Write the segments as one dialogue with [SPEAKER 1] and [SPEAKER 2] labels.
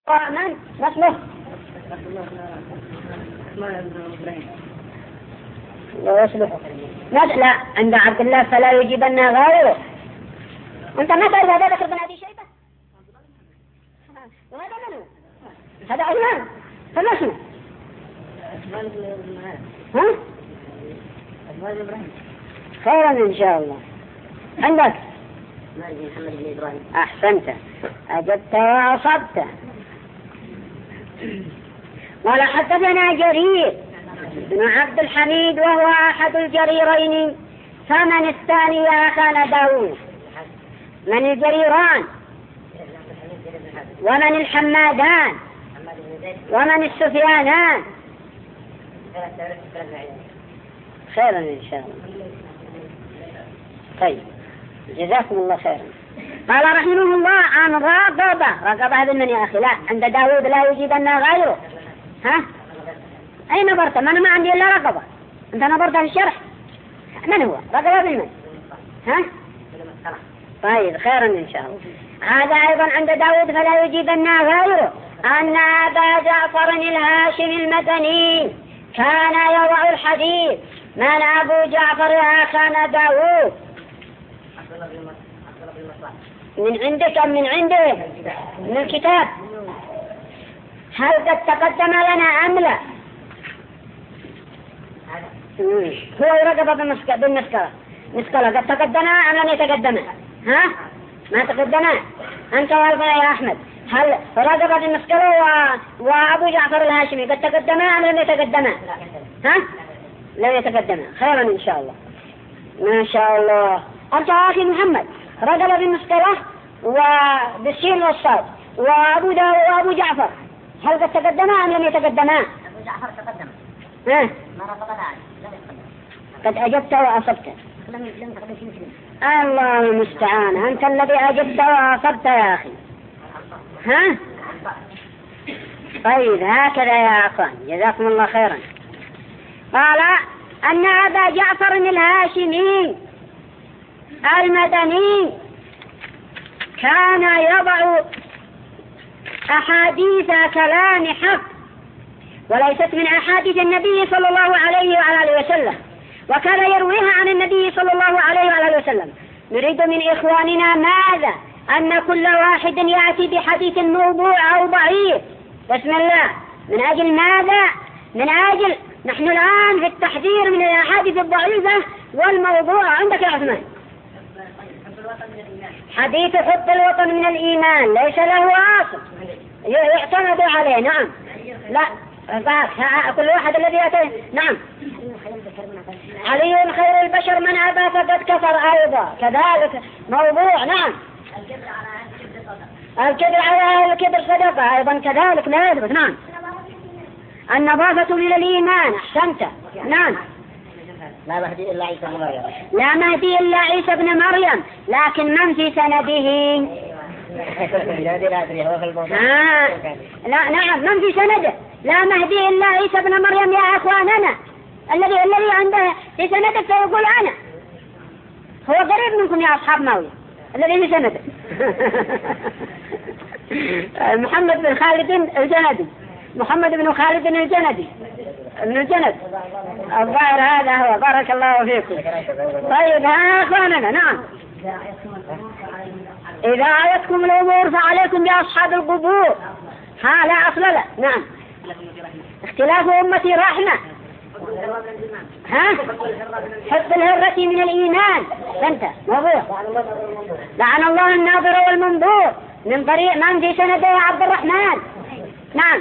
[SPEAKER 1] من مثله لا عند عبد الله فلا يجيبن غيره. أنت ما تعرف هذا ذكر بن أبي شيبة؟ وهذا منه هذا عثمان فما اسمه؟ ها؟ خيرا إن شاء الله. عندك
[SPEAKER 2] محمد بن إبراهيم.
[SPEAKER 1] أحسنت، أجبت وأصبت. قال حدثنا جرير بن عبد الحميد وهو أحد الجريرين. فمن الثاني يا أخانا داود؟ من الجريران ومن الحمادان ومن السفيانان؟ خيرا إن شاء الله. طيب جزاكم الله خيرا. قال رحمه الله عن رقبة هذا من يا أخي؟ لا عند داود لا يجيبن غيره. ها أي نظرت؟ ما عندي إلا رقبة. أنت نظرت في الشرح من هو رقبة بالمن؟ ها طيب خيرا إن شاء الله. هذا أيضا عند داود فلا يجيبن غيره أن أبا جعفر الهاشمي المدني كان يضع الحديث. من أبو جعفر يا أخانا داود؟ من عندك أم من عنده؟ من الكتاب. هل قد تقدم لنا أم لا؟ هو رقبة بالمسكرة قد تقدم أم لم يتقدم؟ ها ما تقدم. أنت والفا يا أحمد هل رقبة بالمسكرة وأبو جعفر الهاشمي قد تقدم أم لم يتقدم؟ ها لم يتقدم. خيرا إن شاء الله. ما شاء الله. أنت أخي محمد رجل بالمسكرة وبالسين والصاد وأبو جعفر هل قد تقدما أم لم يتقدما؟
[SPEAKER 2] أبو جعفر تقدم. ما رفضنا
[SPEAKER 1] قد أجبت وأصبت.
[SPEAKER 2] لم تقدم في مسلم.
[SPEAKER 1] الله المستعان. أنت الذي أجبت وأصبت يا أخي. ها طيب هكذا يا أخوان جزاكم الله خيرا. قال أن أبا جعفر الهاشمي المدني كان يضع أحاديث كلام حق وليست من أحاديث النبي صلى الله عليه وعلى وسلم، وكان يرويها عن النبي صلى الله عليه وعلى وسلم. نريد من إخواننا ماذا؟ أن كل واحد يأتي بحديث موضوع أو ضعيف. بسم الله. من أجل ماذا؟ من أجل نحن الآن في التحذير من الأحاديث الضعيفة والموضوع. عندك يا عثمان حديث حب الوطن من الإيمان ليس له أصل يعتمد عليه. نعم لا كل واحد الذي يأتي. نعم علي خير البشر من أبى فقد كفر أيضا كذلك موضوع. نعم الكبر على الكبر صدقة أيضا كذلك لا يثبت. نعم النظافة من الإيمان. أحسنت. نعم
[SPEAKER 2] لا مهدي إلا عيسى بن مريم.
[SPEAKER 1] لا مهدي إلا عيسى بن مريم، لكن من في سنده؟ لا نعم من في سنده؟ لا مهدي إلا عيسى بن مريم يا أخواننا. الذي عنده في سنده فيقول أنا. هو قريب منكم يا أصحاب ماوية الذي في سنده. محمد بن خالد الجندي. محمد بن خالد الجندي ابن الجند الظاهر هذا هو. بارك الله فيكم. طيب ها أخواننا. نعم إذا آيتكم الأمور فعليكم بأصحاب القبور. لا أصل لا. نعم اختلاف أمتي رحمة. حب الهرة من الإيمان. أنت موضوع. لعن الله الناظر والمنظور من طريق من في سنده يا عبد الرحمن. نعم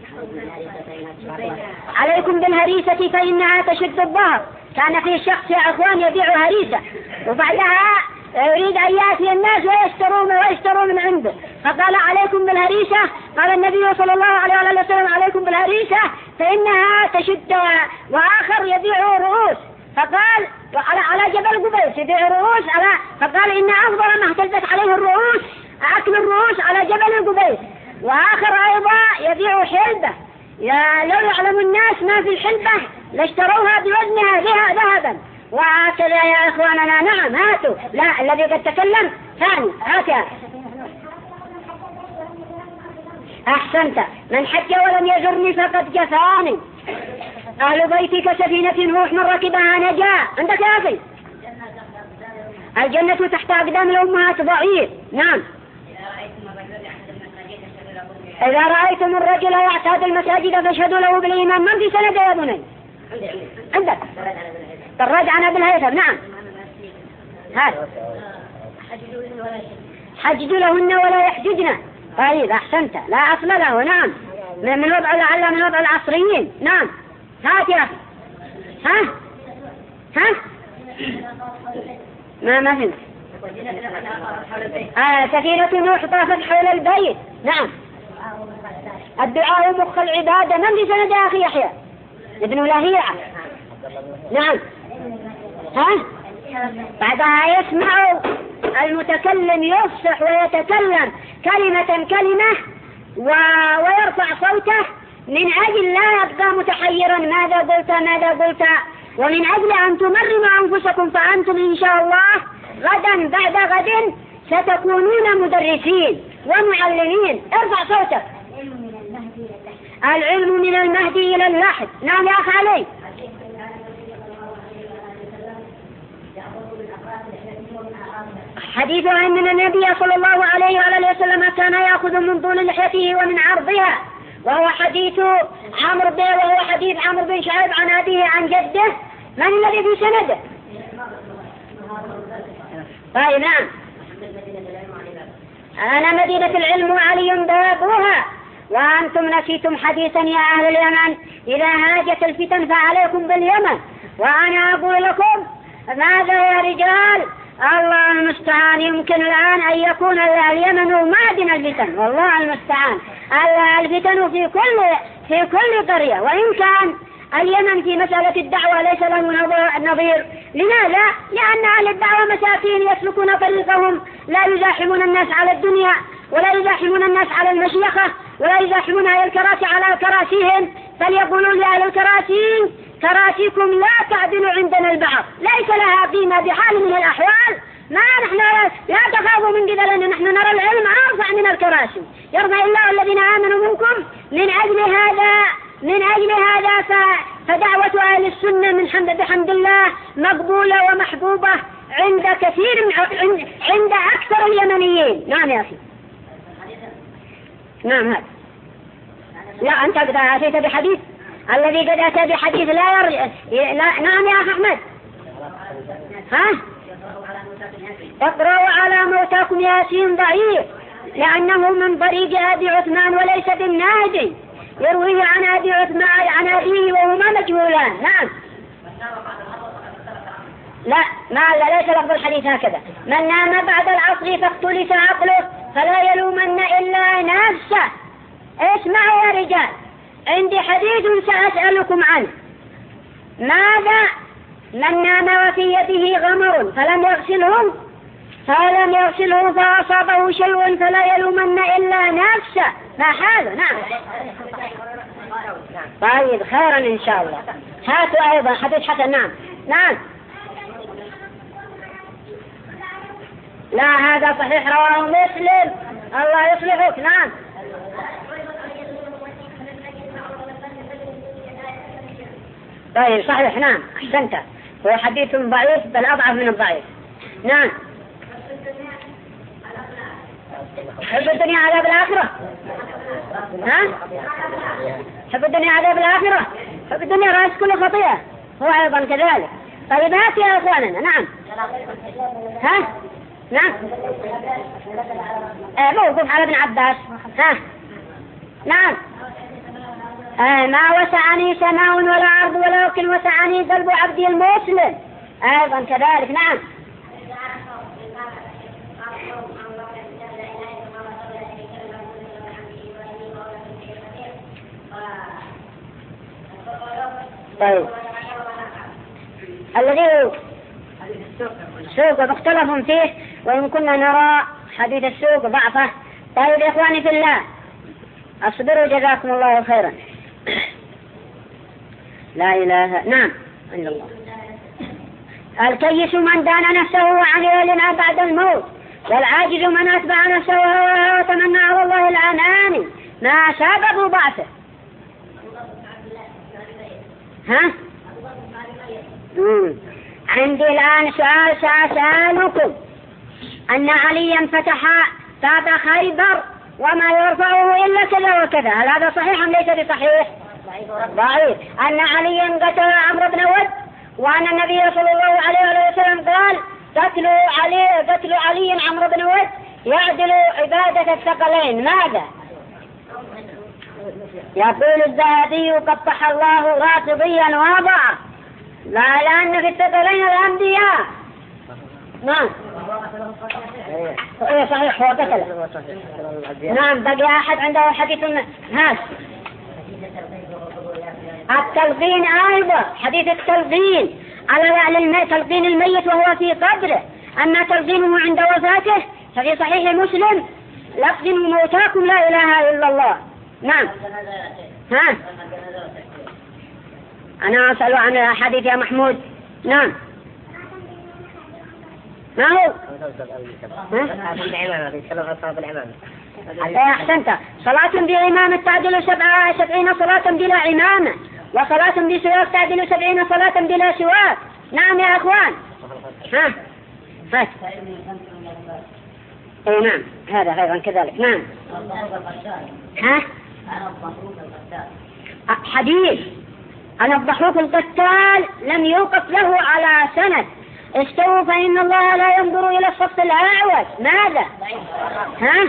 [SPEAKER 1] عليكم بالهريسة فإنها تشد الظهر. كان في شخص يا أخوان يبيع هريسة وبعدها يريد أن يأتي الناس ويشتروا من عنده فقال عليكم بالهريسة. قال النبي صلى الله عليه وسلم عليكم بالهريسة فإنها تشد. وآخر يبيع رؤوس فقال على جبل قبيس يبيع رؤوس فقال إن أفضل ما اهتزت عليه الرؤوس أكل الرؤوس على جبل قبيس. وآخر أيضا يبيع حلبة لو يعلم الناس ما في الحلبة لاشتروها بوزنها بها ذهبا. وهكذا يا إخواننا. نعم هاتوا. لا الذي قد تكلم ثاني هاتها. أحسنت. من حج ولم يزرني فقد جفاني. أهل بيتي كسفينة نوح من ركبها نجا. عندك يا أخي؟ الجنة تحت أقدام الأمهات ضعيف. نعم. إذا رأيتم الرجل يعتاد المساجد فاشهدوا له بالإيمان. من في سند يا بني؟ عندك الرد عن أبي الهيثم. نعم. هذا حجج لهن ولا يحججن. طيب أحسنت. لا أصل له. نعم. من وضع لعل من وضع العصريين. نعم. هات يا أخي. ها ما فهمت. سفينة نوح طافت حول البيت. نعم. الدعاء مخ العبادة. من في سند يا أخي يحيى ابن لهيعة؟ نعم. بعدها يسمع المتكلم يفصح ويتكلم كلمة ويرفع صوته من أجل لا يبقى متحيرا ماذا قلت، ومن أجل أن تمرنوا أنفسكم، فأنتم إن شاء الله غدا بعد غد ستكونون مدرسين ومعلمين. ارفع صوتك. العلم من المهدي إلى اللحد. نعم يا أخي علي. حديث أن النبي صلى الله عليه وآله وسلم كان يأخذ من طول لحيته ومن عرضها، وهو حديث عمرو بن شعيب عن أبيه عن جده. من الذي في سنده؟ طيب نعم. أنا مدينة العلم وعلي بابها، وأنتم نسيتم حديثا يا أهل اليمن إذا هاجت الفتن فعليكم باليمن. وأنا أقول لكم ماذا يا رجال؟ الله المستعان. يمكن الآن أن يكون اليمن معدن الفتن، والله المستعان. الفتن في كل قرية، وإن كان اليمن في مسألة الدعوة ليس له نظير. لماذا؟ لأن أهل الدعوة مساكين يسلكون طريقهم، لا يزاحمون الناس على الدنيا، ولا يزاحمون الناس على المشيخة، ولا يزاحمون أهل الكراسي على كراسيهم، فليقولون لأهل الكراسي كراسيكم لا تعدل عندنا البعض، ليس لها قيمة بحال من الأحوال. ما نحن لا تخافوا من قبل أن نحن نرى العلم أرفع من الكراسي. يرضى الله الذين آمنوا منكم. من أجل هذا فدعوة أهل السنة بحمد الله مقبولة ومحبوبة عند عند أكثر اليمنيين. نعم يا أخي. نعم. هذا لا أنت قد أتيت بحديث الذي قد أتى بحديث لا نعم يا أخي أحمد. اقرأوا على موتاكم ياسين ضعيف، لأنه من طريق أبي عثمان وليس بالنادي، يرويه عن أبي عثمان عن أبيه وهما مجهولان. نعم. لا ليس لفظ الحديث هكذا. من نام بعد العصر فاختلس عقله فلا يلومن إلا نفسه. اسمعوا يا رجال، عندي حديث سأسألكم عنه. ماذا؟ من نام وفي يده غمر فلم يغسله فأصابه شيء فلا يلومن إلا نفسه. ما هذا؟ نعم. طيب خيرا إن شاء الله. هاتوا أيضا حديث حسن. نعم. لا هذا صحيح رواه مسلم. الله يصلحك. نعم. طيب صحيح. نعم أحسنت. هو حديث ضعيف بل أضعف من الضعيف. نعم. حب الدنيا عذاب الآخرة. حب الدنيا عذاب الآخرة. حب الدنيا رأس كل خطيئة، هو أيضا كذلك. طيب هات يا أخواننا. نعم. نعم. موقف على ابن عباس. نعم. ما وسعني سماء ولا أرض ولكن وسعني قلب عبدي المسلم، أيضا كذلك. نعم. طيب الذي السوق مختلف فيه، وإن كنا نرى حديث السوق ضعفه. طيب يا إخواني في الله أصبروا جزاكم الله خيرا. لا إله نعم إلا الله. الكيس من دان نفسه وعمل لما بعد الموت، والعاجز من أتبع نفسه وتمنى على الله العنان. ما سبب ضعفه؟ ها؟ عندي الآن سؤال سأسألكم. أن عليا فتح باب خيبر وما يرفعه إلا كذا وكذا، هل هذا صحيح أم ليس بصحيح؟ ضعيف. أن عليا قتل عمرو بن ود، وأن النبي صلى الله عليه وسلم قال قتل علي عمرو بن ود يعدل عبادة الثقلين. ماذا؟ يقول الذهبي قبح الله رافضيا وضعه، لا لأن في الثقلين الأنبياء. نعم صحيح هو قتله. نعم بقي أحد عنده حديث هذا التلقين أيضا، حديث التلقين على تلقين الميت وهو في قبره. أما تلقينه عند وفاته ففي صحيح مسلم لقنوا موتاكم لا إله إلا الله. نعم. ها أنا أسأل عن الحديث يا محمود. نعم ما هو؟ أحسنت. صلاة بإمامة تعدل 70 صلاة بلا إمامة، وصلاة بسواك تعدل 70 صلاة بلا سواك. نعم يا أخوان. ها هات. اي نعم هذا أيضا كذلك. نعم. ها حديث أنا الضحوك القتال لم يوقف له على سند. استووا فإن الله لا ينظر إلى الصف الأعوج. ماذا؟ ها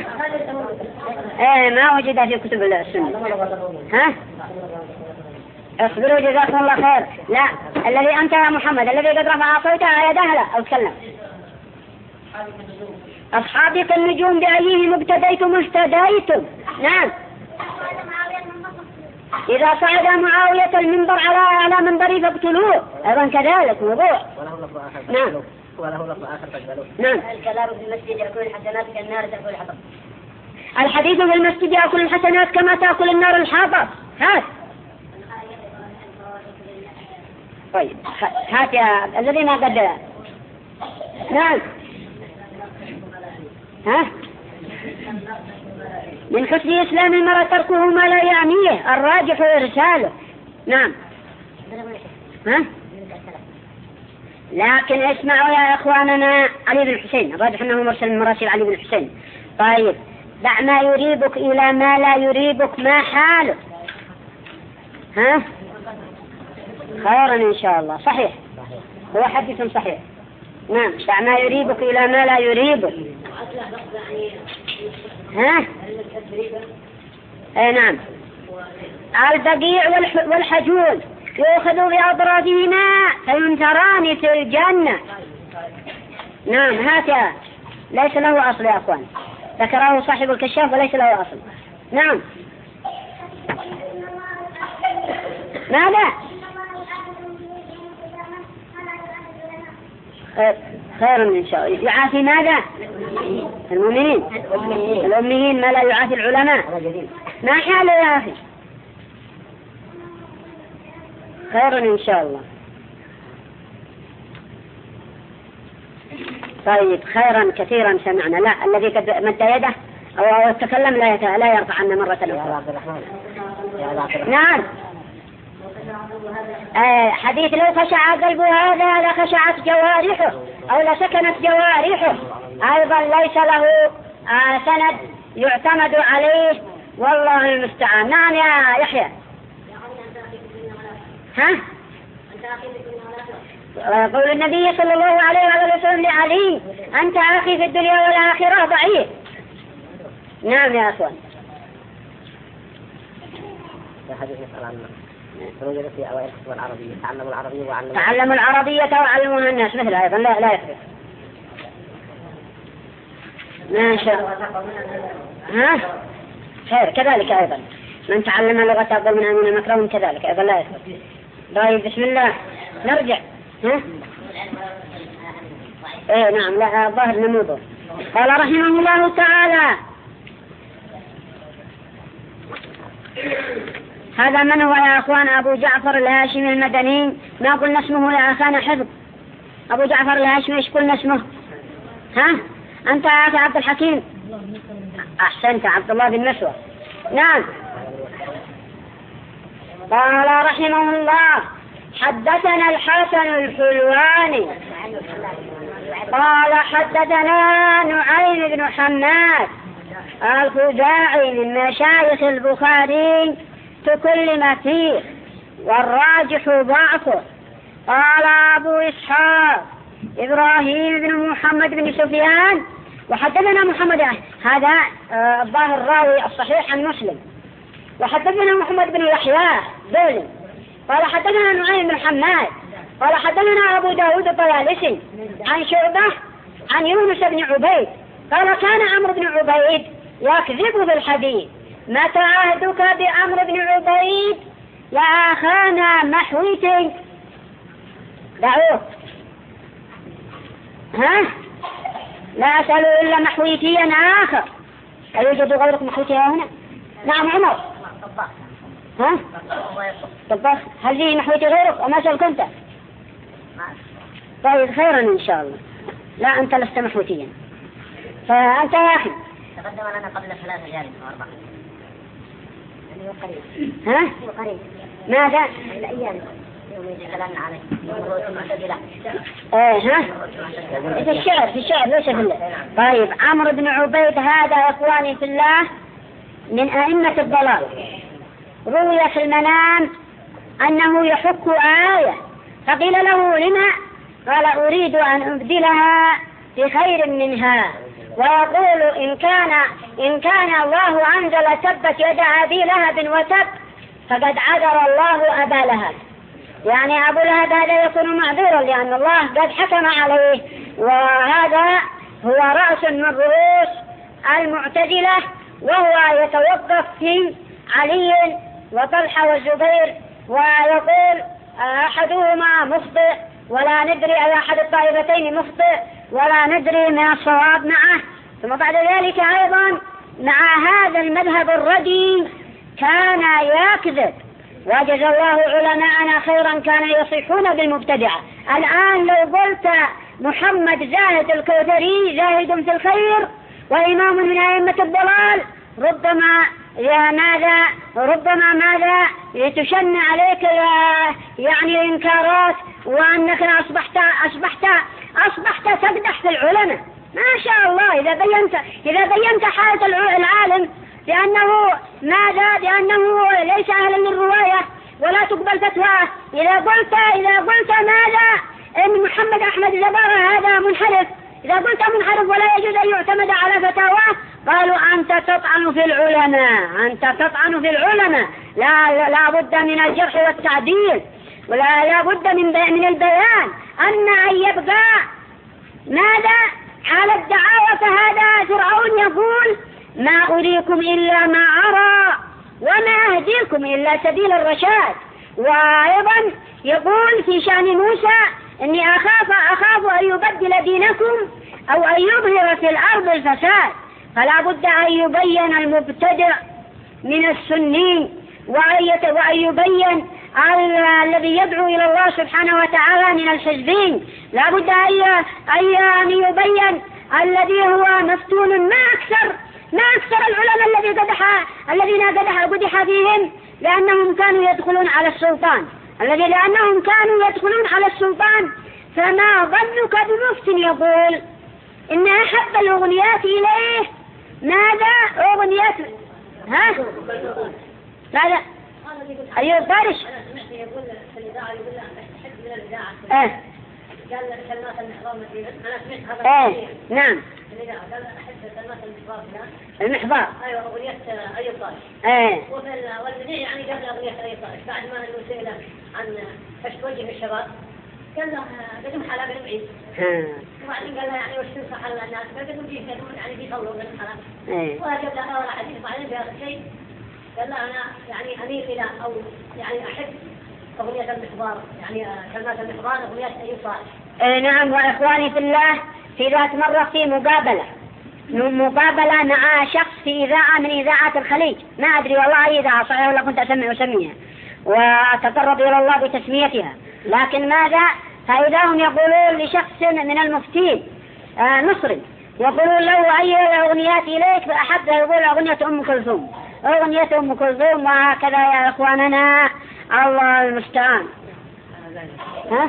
[SPEAKER 1] ما وجد في كتب السنة. ها اصبروا جزاكم الله خير. لا الذي أنت يا محمد الذي قد رفع صوته يده لا أو تكلم. أصحابي كالنجوم بأيهم ابتديتم اهتديتم. نعم. إذا صعد معاوية المنبر على منبري فاقتلوه، أيضا كذلك موضوع. نعم. نعم.
[SPEAKER 2] الكلام في المسجد يأكل الحسنات كالنار تأكل الحطب.
[SPEAKER 1] الحديث في المسجد يأكل الحسنات كما تأكل النار الحطب. هات. طيب هات يا الذي ما قد. نعم. ها من حسن إسلام المرء تركه ما لا يعنيه، الراجح إرساله. نعم. ها لكن اسمعوا يا إخواننا علي بن الحسين الراجح أنه مرسل من مراسل علي بن الحسين. طيب دع ما يريبك إلى ما لا يريبك، ما حاله؟ ها خيرا إن شاء الله. صحيح هو حديث صحيح. نعم دع ما يريبك إلى ما لا يريبك. ها نعم. البقيع والحجول يؤخذ بأطرافهما فينثران في الجنة. نعم هذا ليس له أصل يا أخوان، ذكره صاحب الكشاف وليس له أصل. نعم. ماذا؟ خير إن شاء الله. يعافي ماذا؟ المؤمنين الأميين ما لا يعافي العلماء. ما حاله يا أخي؟ خير إن شاء الله. طيب خيرا كثيرا سمعنا. لا الذي قد مد يده أو تكلم لا يرفع عنا مرة أخرى. نعم. حديث لو خشع قلب هذا لخشعت جوارحه أو لسكنت جوارحه، أيضا ليس له سند يعتمد عليه والله المستعان. نعم يا يحيى. ها قول النبي صلى الله عليه وسلم لعلي أنت أخي في الدنيا والآخرة ضعيف. نعم يا أخوان.
[SPEAKER 2] في أوائل الكتب العربية
[SPEAKER 1] تعلموا العربية وعلموها الناس مثل أيضا لا يفرق. ما شاء الله. ها خير كذلك أيضا من تعلم لغة أفضل من أمين مكرم كذلك أيضا لا يفرق. طيب بسم الله نرجع. ها نعم لا ظاهر نموذج. قال رحمه الله تعالى هذا من هو يا أخوان؟ أبو جعفر الهاشمي المدني. ما قلنا اسمه يا أخانا حفظ. أبو جعفر الهاشمي إيش قلنا اسمه؟ ها أنت يا أخي عبد الحكيم. أحسنت عبد الله بن مسور. نعم. قال رحمه الله: حدثنا الحسن الحلواني قال حدثنا نعيم بن حماد الخزاعي من مشايخ البخاري تكلم فيه والراجح ضعفه. قال أبو إسحاق إبراهيم بن محمد بن سفيان وحدثنا محمد، هذا الظاهر الراوي الصحيح عن مسلم. وحدثنا محمد بن يحيى بولي قال حدثنا نعيم بن حماد قال حدثنا أبو داود الطيالسي عن شعبة عن يونس بن عبيد قال كان عمرو بن عبيد يكذب في الحديث. متى عهدك بعمرو بن عبيد؟ يا أخانا محويتي دعوه. لا أسأل إلا محويتيا آخر. أيوجد غيرك محويتي هنا؟ نعم عمر. طباخ. هل فيه محويتي غيرك وما سألك أنت؟ طيب خيرا إن شاء الله. لا أنت لست محويتيا فأنت يا أخي
[SPEAKER 2] تقدم لنا قبل 3 أيام أو 4 يعني قريب. قريب.
[SPEAKER 1] ماذا؟
[SPEAKER 2] الأيام يوم يجي كلامنا عليه الرؤوس المعتزلة.
[SPEAKER 1] في الشعر ليس في الله. طيب عمرو بن عبيد هذا يا إخواني في الله من أئمة الضلال. روي في المنام أنه يحك آية فقيل له لما؟ قال أريد أن أبدلها بخير منها ويقول إن كان الله أنزل تبت يد أبي لهب وتب فقد عذر الله أبا لهب. يعني أبو لهب هذا يكون معذورا لأن الله قد حكم عليه، وهذا هو رأس من رؤوس المعتزلة وهو يتوقف في علي وطلحة والزبير ويقول أحدهما مخطئ ولا ندري أي أحد الطائفتين مخطئ ولا ندري من الصواب معه. ثم بعد ذلك أيضا مع هذا المذهب الردي كان يكذب، وجزى الله علماءنا خيرا كان يصيحون بالمبتدعة. الآن لو قلت محمد زاهد الكوثري زاهد في الخير وإمام من أئمة الضلال ربما تشن عليك يعني إنكارات وأنك أصبحت تقدح في العلماء. ما شاء الله إذا بينت حالة العالم لأنه ليس أهلا للرواية ولا تقبل فتواه. إذا قلت ماذا إن محمد أحمد زبارة هذا منحرف، إذا قلت منحرف ولا يجوز أن يعتمد على فتاواه قالوا أنت تطعن في العلماء. لا بد من الجرح والتعديل ولا بد من البيان أن يبقى ماذا على الدعاوى. فهذا فرعون يقول ما أريكم إلا ما أرى وما أهديكم إلا سبيل الرشاد. وأيضا يقول في شأن موسى إني أخاف أن يبدل دينكم أو أن يظهر في الأرض الفساد. فلا بد أن يبين المبتدع من السني وأن يبين الذي يدعو إلى الله سبحانه وتعالى من الحزبين. لا بد أن يبين الذي هو مفتون. ما أكثر العلماء الذين قدح فيهم لأنهم كانوا يدخلون على السلطان. فما ظنك بمفت يقول إن أحب الأغنيات إليه ماذا؟ أغنيات ماذا؟ أيوة بارش
[SPEAKER 2] يقول في الإذاعة يقول أحب من الإذاعة قال كلمات المحضار مثلا أنا سمعت هذا
[SPEAKER 1] نعم
[SPEAKER 2] قال أحب كلمات
[SPEAKER 1] المحضار
[SPEAKER 2] أيوة أغنية أي طائف والبديع يعني قبل أغنية أي طائف بعد ما سئل عن كشف وجه الشباب قال له قدم حلقة بعيد وبعدين قال له يعني وش تنصح الناس قدم فيه يعني في قوله من الحلقة وجاب له أول حديث بعدين بهذا الشيء قال له أنا يعني أميل إلى أو يعني أحب أغنية المحضار يعني كلمات المحضار أغنية أي طائف.
[SPEAKER 1] نعم. وإخواني في الله في ذات مرة في مقابلة مع شخص في إذاعة من إذاعات الخليج، ما أدري والله أي إذاعة صحيح ولا كنت أسميها وأتقرب إلى الله بتسميتها، لكن ماذا فإذا هم يقولون لشخص من المفتين مصري يقولون له أي الأغنيات إليك فأحب يقول أغنية أم كلثوم. أغنية أم كلثوم وهكذا يا إخواننا. الله المستعان. ها؟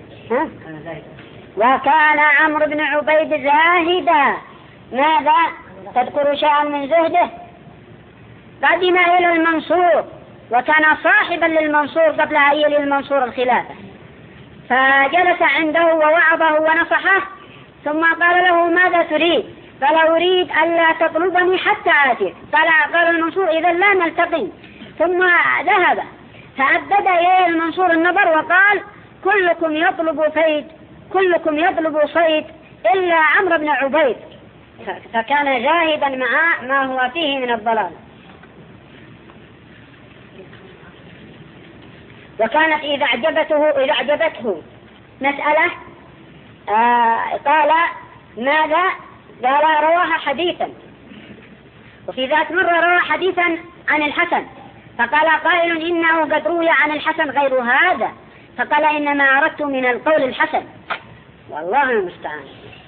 [SPEAKER 1] وكان عمرو بن عبيد زاهدا. ماذا تذكر شيئا من زهده؟ قدم إلى المنصور وكان صاحبا للمنصور قبل أن يلي المنصور الخلافة، فجلس عنده ووعظه ونصحه، ثم قال له ماذا تريد؟ قال أريد ألا تطلبني حتى آتيك. قال المنصور إذا لا نلتقي. ثم ذهب فأبدد إليه المنصور النظر وقال كلكم يطلب صيد إلا عمرو بن عبيد. فكان جاهدا مع ما هو فيه من الضلال. وكانت إذا أعجبته مسألة قال ماذا؟ قال رواها حديثا. وفي ذات مرة روى حديثا عن الحسن، فقال قائل إنه قد روي عن الحسن غير هذا، فقال إنما أردت من القول الحسن. والله المستعان.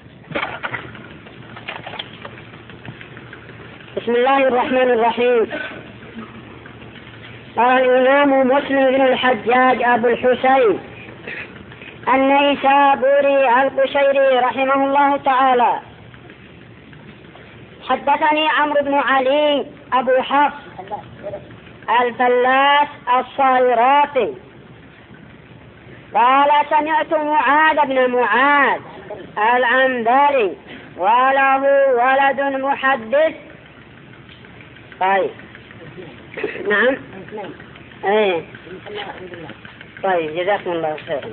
[SPEAKER 1] بسم الله الرحمن الرحيم. قال الإمام مسلم بن الحجاج أبو الحسين النيسابوري القشيري رحمه الله تعالى: حدثني عمرو بن علي أبو حفص الفلاس الصايراتي قال سمعت معاذ بن معاذ العنبري وله ولد محدث. طيب نعم. ايه طيب جزاكم الله خيرا.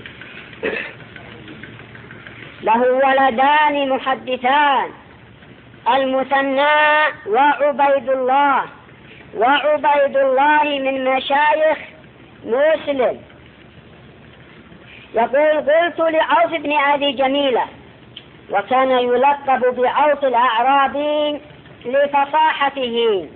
[SPEAKER 1] له ولدان محدثان المثنى وعبيد الله من مشايخ مسلم. يقول قلت لعوف بن أبي جميلة وكان يلقب بعوف الأعرابي لفصاحته: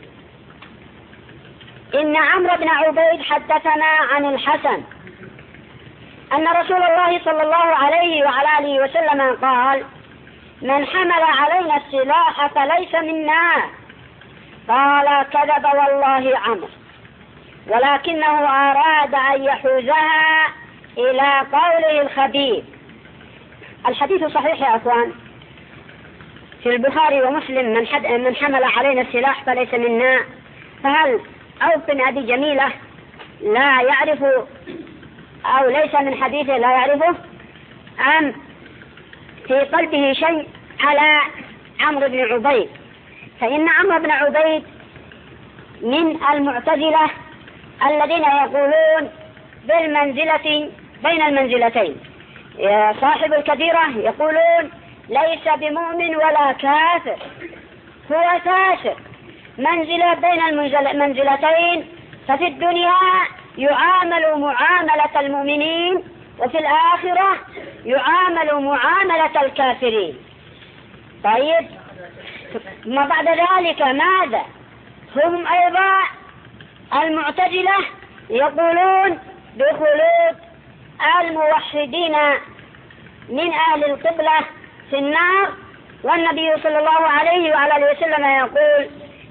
[SPEAKER 1] إن عمرو بن عبيد حدثنا عن الحسن أن رسول الله صلى الله عليه وعلى آله وسلم قال: من حمل علينا السلاح فليس منا. قال: كذب والله عمرو، ولكنه أراد أن يحوزها إلى قوله الخبيث. الحديث صحيح يا أخوان، في البخاري ومسلم: من حمل علينا السلاح فليس منا. فهل عوف بن أبي جميلة لا يعرف أو ليس من حديثه لا يعرفه، أم في قلبه شيء على عمرو بن عبيد؟ فإن عمرو بن عبيد من المعتزلة الذين يقولون بالمنزلة بين المنزلتين. صاحب الكبيرة يقولون ليس بمؤمن ولا كافر، هو فاسق، منزلة بين المنزلتين. ففي الدنيا يعامل معاملة المؤمنين، وفي الآخرة يعامل معاملة الكافرين. طيب، ما بعد ذلك ماذا؟ هم أيضا المعتزلة يقولون بخلود الموحدين من أهل القبلة في النار، والنبي صلى الله عليه وعلى آله وسلم يقول: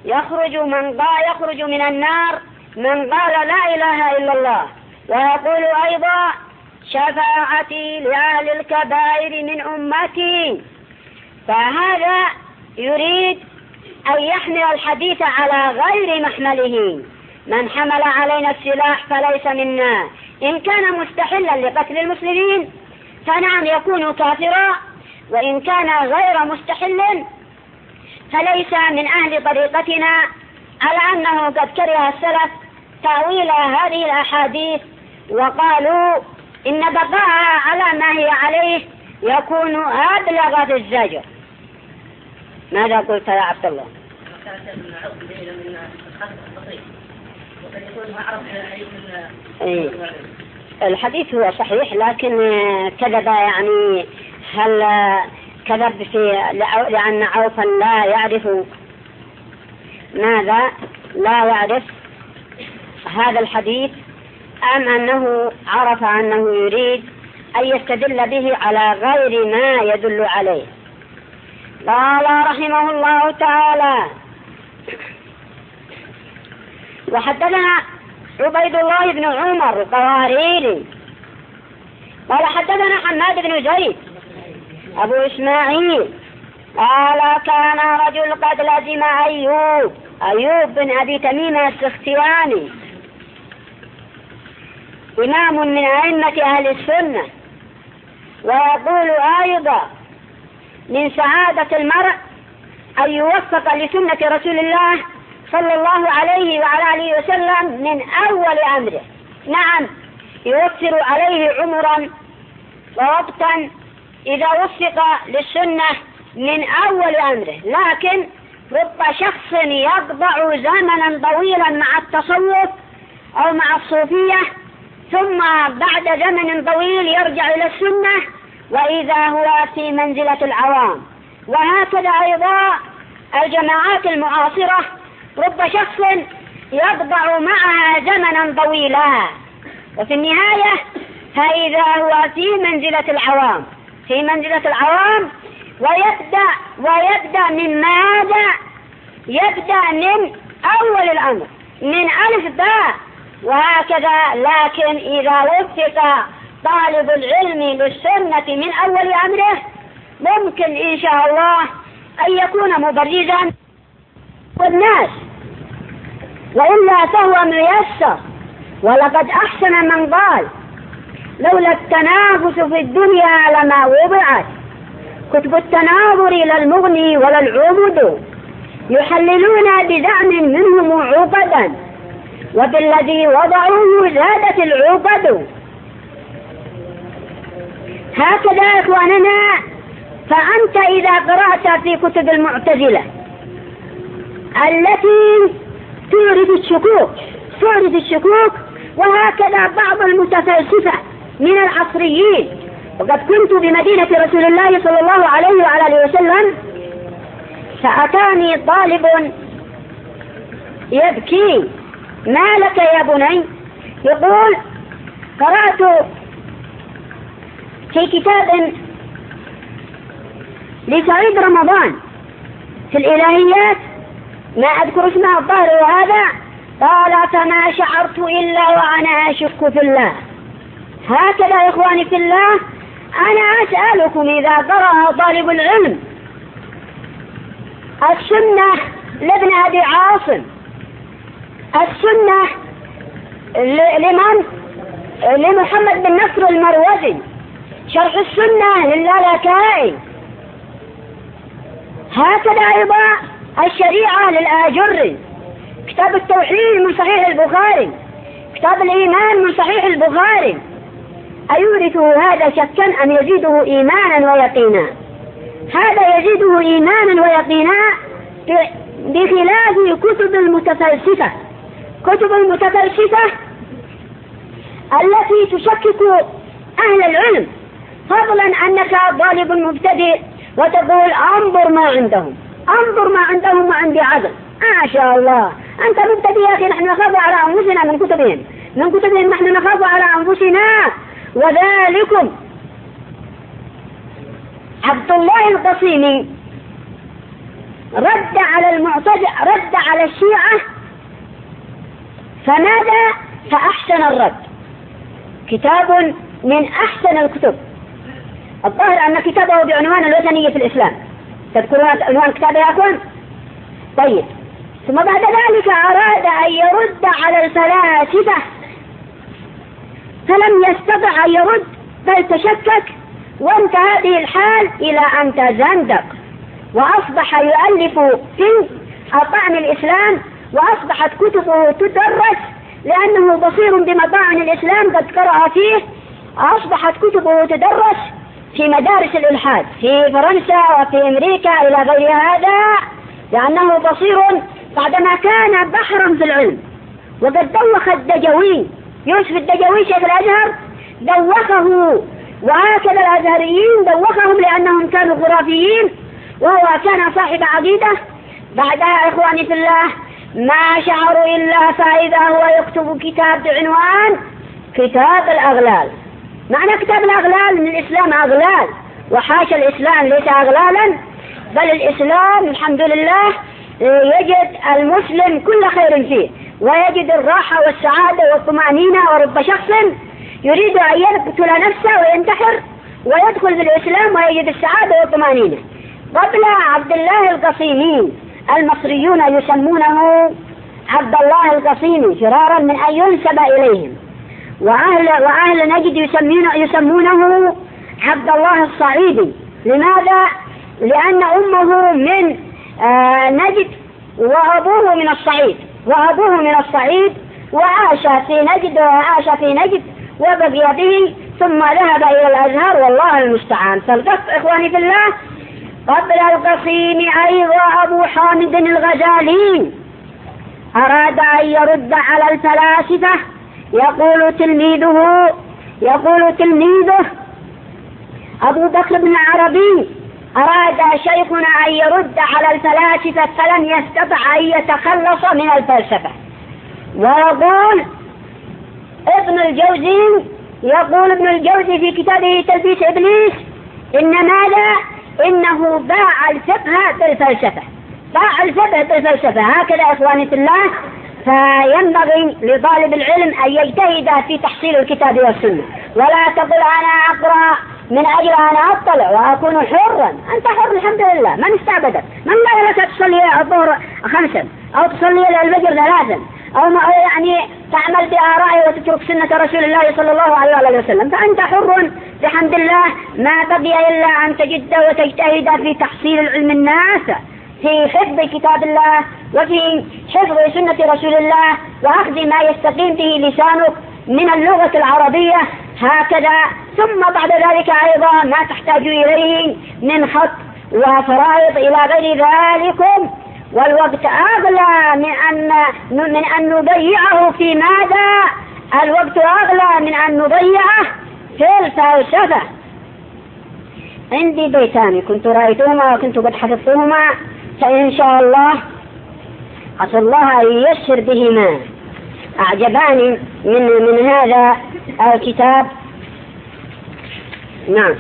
[SPEAKER 1] يخرج من النار من قال لا إله إلا الله. ويقول أيضا: شفاعتي لأهل الكبائر من أمتي. فهذا يريد أن يحمل الحديث على غير محمله: من حمل علينا السلاح فليس منا. إن كان مستحلا لقتل المسلمين فنعم يكون كافرا، وإن كان غير مستحل فليس من أهل طريقتنا، على أنه قد كره السلف تأويل هذه الأحاديث وقالوا إن بقاءها على ما هي عليه يكون أبلغ في الزجر. ماذا قلت يا عبد الله؟ الحديث هو صحيح، لكن كذب، يعني هل كذب لأن عوفا لا يعرف ماذا؟ لا يعرف هذا الحديث، أم أنه عرف أنه يريد أن يستدل به على غير ما يدل عليه؟ قال رحمه الله تعالى: وحدثنا عبيد الله بن عمر القواريري قال حدثنا حماد بن زيد أبو إسماعيل قال كان رجل قد لزم أيوب بن أبي تميم السختياني إمام من أئمة أهل السنة، ويقول أيضا من سعادة المرء أن يوفق لسنة رسول الله صلى الله عليه وعلى آله وسلم من أول أمره. نعم يوفر عليه عمرا ووقتا إذا وفق للسنة من أول أمره، لكن رب شخص يقضع زمنا طويلا مع التصوف أو مع الصوفية ثم بعد زمن طويل يرجع إلى السنة وإذا هو في منزلة العوام. وهكذا أيضا الجماعات المعاصرة رب شخص يقضع معها زمنا طويلا وفي النهاية فإذا هو في منزلة العوام ويبدأ من ماذا؟ يبدأ من أول الأمر من ألف باء وهكذا. لكن إذا وفق طالب العلم للسنة من أول أمره ممكن إن شاء الله أن يكون مبرزا والناس، وإلا فهو ميسر. ولقد أحسن من قال لولا التنافس في الدنيا لما وضعت كتب التناظر لا المغني ولا العبد يحللون بدعم منهم عقدا وبالذي وضعوه زادت العقد. هكذا إخواننا، فأنت إذا قرأت في كتب المعتزلة التي تعرض الشكوك وهكذا بعض المتفلسفة من العصريين، وقد كنت بمدينة رسول الله صلى الله عليه وعلى آله وسلم فأتاني طالب يبكي ما لك يا بني؟ يقول قرأت في كتاب لسعيد رمضان في الإلهيات ما أذكر اسمه الظاهر وهذا، قال فما شعرت إلا وأنا أشك في الله. هكذا يا إخواني في الله أنا أسألكم إذا قرأ طالب العلم السنة لابن أبي عاصم، السنة لمحمد بن نصر المروزي، شرح السنة للالكائي، هكذا أيضا الشريعة للآجري، كتاب التوحيد من صحيح البخاري، كتاب الإيمان من صحيح البخاري. أيورثه هذا شكا أم يزيده إيمانا ويقينا؟ هذا يزيده إيمانا ويقينا بخلاف كتب المتفلسفة التي تشكك أهل العلم، فضلا أنك طالب مبتدئ وتقول انظر ما عندهم وعندي عدل. ما شاء الله أنت مبتدئ يا أخي، نحن نخاف على أنفسنا من كتبهم نحن نخاف على أنفسنا. وذلكم عبد الله القصيمي رد على الشيعة فماذا؟ فأحسن الرد، كتاب من أحسن الكتب. الظاهر أن كتابه بعنوان الوثنية في الإسلام، تذكرون عنوان كتابه يا أخوان؟ طيب، ثم بعد ذلك أراد أن يرد على الفلاسفة فلم يستطع أن يرد بل تشكك، وانتهى هذه الحال إلى أن تزندق وأصبح يؤلف في أطعن الإسلام، وأصبحت كتبه تدرس لأنه بصير بمطاعن الإسلام قد قرأ فيه. أصبحت كتبه تدرس في مدارس الإلحاد في فرنسا وفي أمريكا إلى غير هذا، لأنه بصير بعدما كان بحرا في العلم. وقد دوخ الدجوي، يوسف الدجوي شيخ الأزهر دوخه، وهكذا الأزهريين دوخهم لأنهم كانوا خرافيين، وهو كان صاحب عقيدة. بعدها إخواني في الله ما شعروا إلا فإذا هو يكتب كتاب بعنوان كتاب الأغلال. معنى كتاب الأغلال من الإسلام أغلال، وحاشا الإسلام ليس أغلالا، بل الإسلام الحمد لله يجد المسلم كل خير فيه، ويجد الراحة والسعادة والطمأنينة. ورب شخص يريد أن يقتل نفسه وينتحر ويدخل في الإسلام ويجد السعادة والطمأنينة. قبل عبد الله القصيمي المصريون يسمونه عبد الله القصيمي فرارا من أن ينسب إليهم، وأهل نجد يسمونه عبد الله الصعيدي. لماذا؟ لأن أمه من نجد وأبوه من الصعيد، وعاش في نجد وبقي به ثم ذهب إلى الأزهر والله المستعان. فالقصد إخواني في الله قبل القصيم أيضا أبو حامد الغزالي أراد أن يرد على الفلاسفة. يقول تلميذه أبو بكر بن العربي أراد شيخنا أن يرد على الفلاسفة فلم يستطع أن يتخلص من الفلسفة. ويقول ابن الجوزي في كتابه تلبيس إبليس إنه باع الفقه بالفلسفة. هكذا إخواني في الله. فينبغي لطالب العلم أن يجتهد في تحصيل الكتاب والسنة، ولا تقل أنا أقرأ من أجل أن أطلع وأكون حرا. أنت حر الحمد لله، من استعبدك؟ من لا لك تصلي الظهر 5 أو تصلي الفجر 3 أو يعني تعمل بآرائه وتترك سنة رسول الله صلى الله عليه وسلم. فأنت حر بحمد الله. ما بقي إلا أن تجد وتجتهد في تحصيل العلم الناس، في حفظ كتاب الله وفي حفظ سنة رسول الله وأخذ ما يستقيم به لسانك من اللغة العربية هكذا. ثم بعد ذلك أيضا ما تحتاج إليه من خط وفرائض إلى غير ذلك. والوقت أغلى من أن نضيعه في ماذا؟ الوقت أغلى من أن نضيعه في الفلسفة. عندي بيتان كنت رأيتهما وكنت قد حفظتهما، فإن شاء الله أسأل الله أن ييسر بهما. أعجباني من هذا الكتاب. نعم.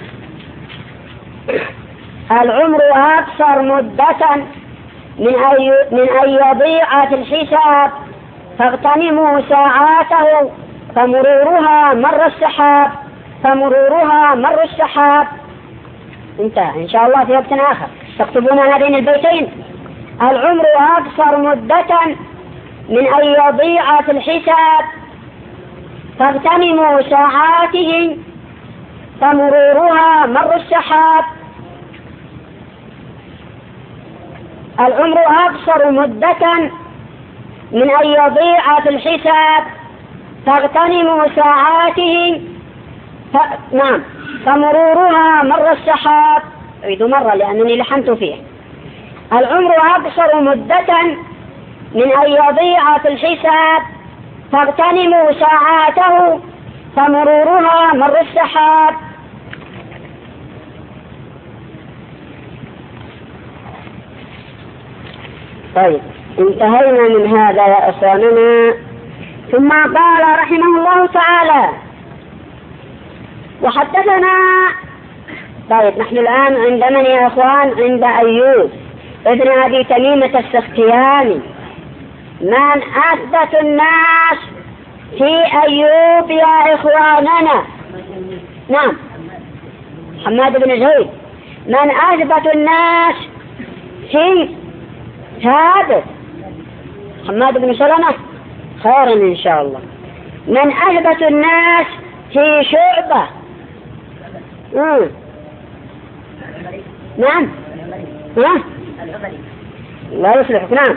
[SPEAKER 1] العمر أكثر مدة من أن يضيع في الحساب، فاغتنموا ساعاته فمرورها مر السحاب. انتهى. إن شاء الله في وقت آخر تكتبون هذين البيتين. العمر أكثر مدة من أن يضيع في الحساب، فاغتنموا ساعاته فمرورها مر السحاب. العمر أكثر مدة من أن يضيع في الحساب، فاغتنموا ساعاته فمرورها مر السحاب. أريد مرة لأنني لحنت فيه. العمر أكثر مدة من أن يضيع في الحساب، فاغتنموا ساعاته فمرورها مر السحاب. طيب، انتهينا من هذا يا إخواننا. ثم قال رحمه الله تعالى وحدثنا. طيب، نحن الآن عند من يا إخوان؟ عند أيوب ابن أبي تميمة السختياني. من أثبت الناس في أيوب يا إخواننا؟ نعم، حماد بن زيد. من أثبت الناس في ثابت؟ حماد بن سلمة. خيرا إن شاء الله. من أثبت الناس في شعبة؟ نعم. لا يصلحك. نعم.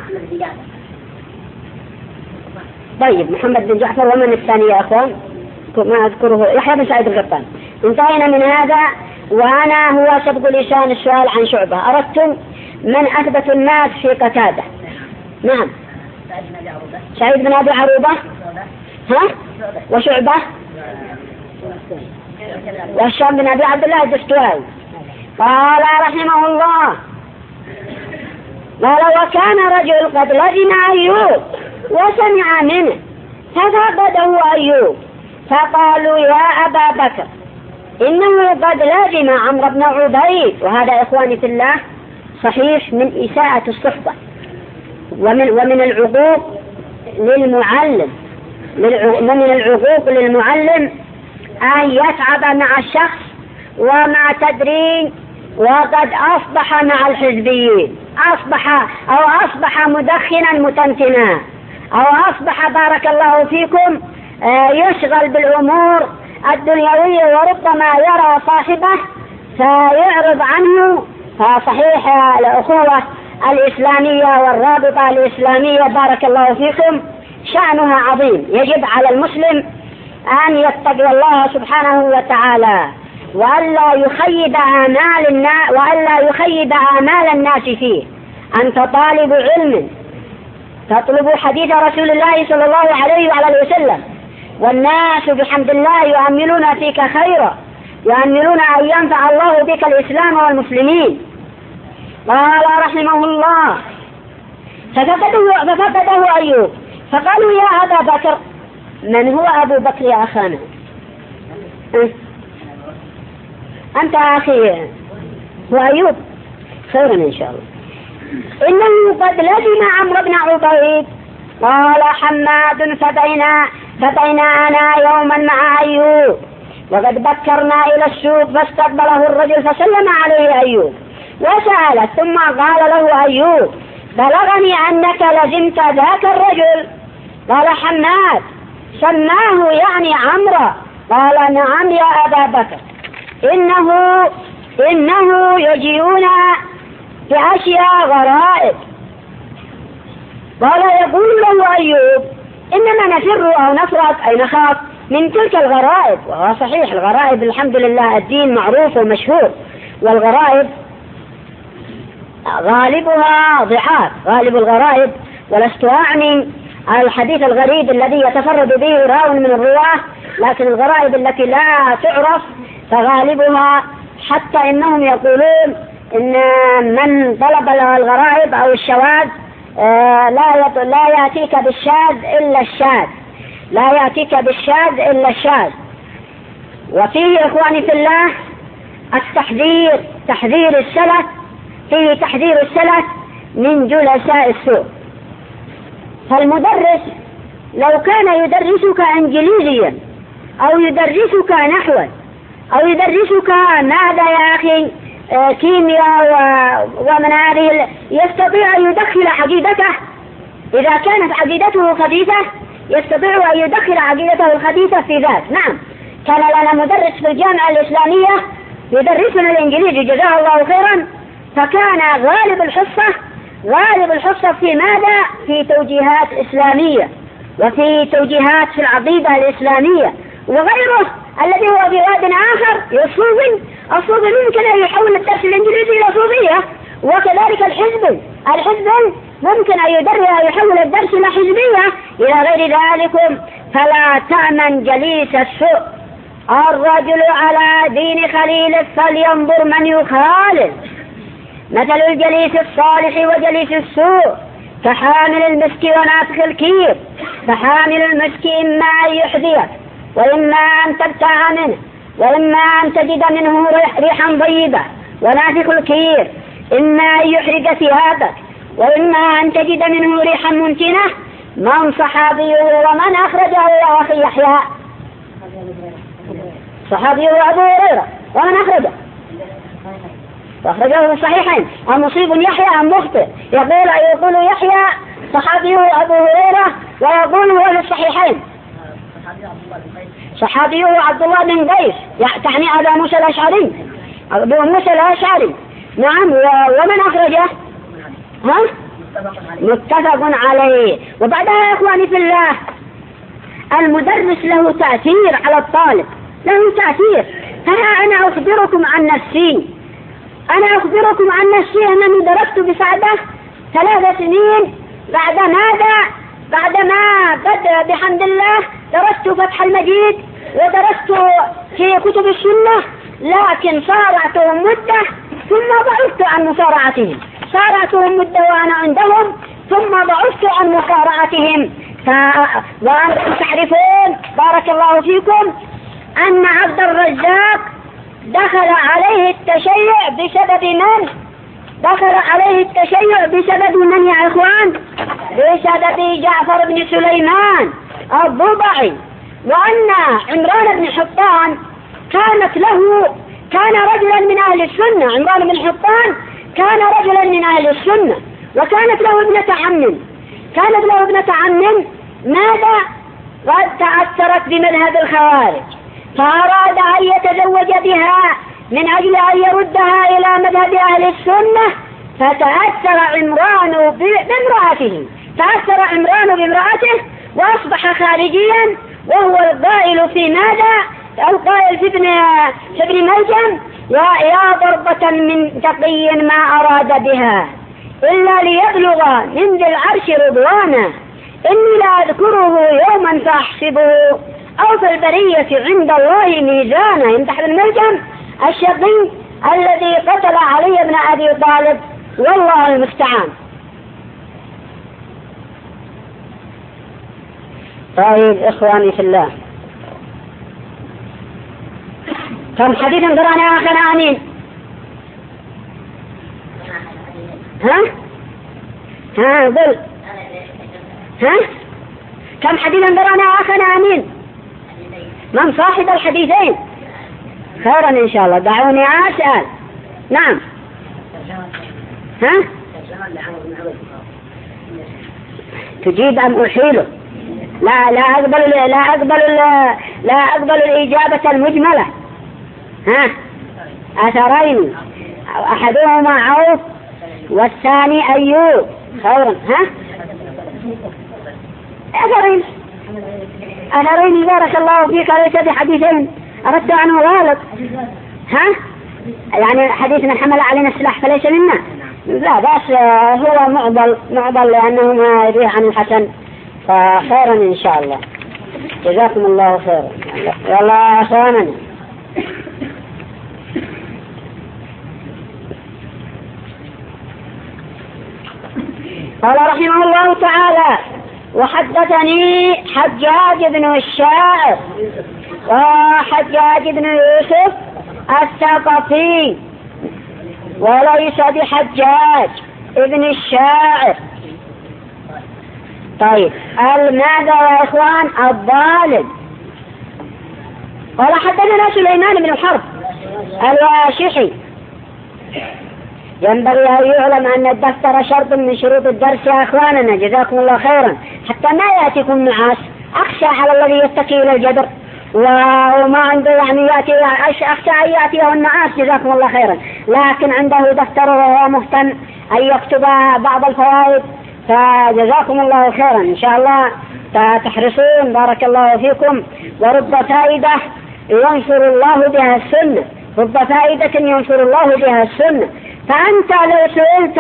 [SPEAKER 1] طيب، محمد بن جعفر. ومن الثاني يا أخوان؟ ما أذكره. يحيى بن سعيد القطان. انتهينا من هذا. وأنا هو سبق لسان السؤال عن شعبة. أردتم من أثبت الناس في قتادة؟ نعم، سعيد بن أبي عروبة. وشعبة والشام بن أبي عبد الله الدستوائي. قال رحمه الله: قال: وكان رجل قد لزم أيوب وسمع منه ففقده أيوب، فقالوا: يا أبا بكر، إنه قد لزم عمرو بن عبيد. وهذا إخواني في الله صحيح من إساءة الصحبة ومن العقوق للمعلم، من العقوق للمعلم أن يتعب مع الشخص وما تدري وقد أصبح مع الحزبيين، أصبح مدخنا متنتنا، أو أصبح بارك الله فيكم يشغل بالأمور الدنيوية، وربما يرى صاحبه فيعرض عنه. فصحيح الأخوة الإسلامية والرابطة الإسلامية بارك الله فيكم شأنها عظيم، يجب على المسلم أن يتقي الله سبحانه وتعالى وألا يخيب آمال الناس فيه. أنت طالب علم تطلب حديث رسول الله صلى الله عليه وعلى وسلم، والناس بحمد الله يؤملون فيك خيرا، يؤملون أن ينفع الله بك الإسلام والمسلمين. قال رحمه الله: ففقده أيوب فقالوا يا أبا بكر. من هو أبو بكر يا أخانا؟ أنت أخي هو أيوب، خيرا إن شاء الله. إنه قد لزم عمرو بن عبيد. قال حماد: فبينا يوما مع أيوب وقد بكرنا إلى السوق فاستقبله الرجل فسلم عليه أيوب وسأله، ثم قال له أيوب: بلغني أنك لزمت ذاك الرجل. قال حماد: سماه يعني عمرو. قال: نعم يا أبا بكر، إنه يجيئون بأشياء غرائب. قال: يقول له أيوب: إنما نفر أو نفرط أي نخاف من تلك الغرائب. وهو صحيح، الغرائب الحمد لله الدين معروف ومشهور، والغرائب غالبها ضعاف، غالب الغرائب، ولست أعني الحديث الغريب الذي يتفرد به راو من الرواه، لكن الغرائب التي لا تعرف فغالبها، حتى إنهم يقولون إن من طلب الغرائب أو الشواذ لا يأتيك بالشاذ إلا الشاذ، لا يأتيك بالشاذ إلا الشاذ. وفيه إخواني في الله تحذير السلف، فيه تحذير السلف من جلساء السوء. فالمدرس لو كان يدرسك إنجليزيا أو يدرسك نحوا أو يدرسك ماذا يا أخي كيمياء ومن هذه، يستطيع أن يدخل عقيدته إذا كانت عقيدته خبيثة، يستطيع أن يدخل عقيدته الخبيثة في ذات. نعم، كان لنا مدرس في الجامعة الإسلامية يدرسنا الإنجليزي جزاه الله خيرا، فكان غالب الحصة في ماذا؟ في توجيهات إسلامية وفي توجيهات في العقيدة الإسلامية، وغيره الذي هو في واد آخر الصوفي ممكن أن يحول الدرس الإنجليزي إلى صوفية، وكذلك الحزب ممكن أن يحول الدرس إلى حزبية إلى غير ذلك. فلا تأمن جليس السوء. الرجل على دين خليله فلينظر من يخالل. مثل الجليس الصالح وجليس السوء كحامل المسك ونافخ الكير. فحامل المسك إما أن يحذيك وإما أن تبتاع منه وإما أن تجد منه ريحا طيبة، ونافخ الكير إما أن يحرق ثيابك وإما أن تجد منه ريحا منتنة. من صحابيه ومن أخرجه يا أخي يحيى؟ صحابيه أبو هريرة. ومن أخرجه في الصحيحين. المصيب يحيى أم مخطئ؟ يقول يحيى صحابيه أبو هريرة ويقول هو في الصحيحين. صحابيه عبد الله بن قيس، تعني أبا موسى الأشعري. نعم. ومن أخرجه؟ متفق عليه. وبعدها يا إخواني في الله، المدرس له تأثير على الطالب، له تأثير. أنا أخبركم عن نفسي أنني درست بسعدة 3 سنين بعد ما بحمد الله درست فتح المجيد ودرست في كتب السنة، لكن صارعتهم مدة ثم ضعفت عن مصارعتهم. صارعتهم مدة وأنا عندهم ثم ضعفت عن مصارعتهم. وأنتم تعرفون بارك الله فيكم أن عبد الرزاق دخل عليه التشيع بسبب من؟ دخل عليه التشيع بسبب من يا إخوان؟ بسبب جعفر بن سليمان الضبعي، وأن عمران بن حطان كان رجلا من أهل السنة. عمران بن حطان كان رجلا من أهل السنة، وكانت له ابنة عم ماذا؟ قد تأثرت بمذهب الخوارج، فأراد أن يتزوج بها من أجل أن يردها إلى مذهب أهل السنة، فتأثر عمران بامرأته وأصبح خارجيا، وهو القائل في ماذا؟ القائل في ابن ملجم: يا ضربة من تقي ما أراد بها إلا ليبلغ من ذي العرش رضوانا، إني لا أذكره يوما فأحسبه أو في البرية عند الله ميزانا. يمدح ابن ملجم الشقي الذي قتل علي بن أبي طالب، والله المستعان. طيب إخواني في الله، كم حديثا قرأنا آخر آمين؟ قل كم حديثا قرأنا آخر آمين؟ من صاحب الحديثين؟ خيرا إن شاء الله. دعوني أسأل. نعم. تجيب أم أحيله؟ لا أقبل الإجابة المجملة. أثرين، أحدهما عوف والثاني أيوب. خيرا. أثرين بارك الله فيك، ليس بحديثين أردت عنه غالب. يعني حديث من حمل علينا السلاح فليس منا، لا بس هو معضل لأنه ما يروي عن الحسن، فخيرا إن شاء الله. جزاكم الله خيرا. يلا أخوانا. قال رحمه الله تعالى: وحدثني حجاج بن الشاعر وحجاج بن يوسف الثقفي، وليس بحجاج ابن الشاعر. طيب ماذا يا إخوان؟ الظالم. قال حدثنا سليمان بن الحرب الواشحي. ينبغي أن يعلم أن الدفتر شرط من شروط الدرس يا أخواننا، جزاكم الله خيرا، حتى ما يأتيكم نعاس. أخشى على الذي يتكي إلى الجدر وما عنده يعني أخشى أن يأتيه النعاس، جزاكم الله خيرا، لكن عنده دفتر وهو مهتم أن يكتب بعض الفوائد، فجزاكم الله خيرا إن شاء الله تحرصون. بارك الله فيكم. ورب فائدة ينصر الله بها السنة، رب فائدة ينصر الله بها السنة. فأنت لو سئلت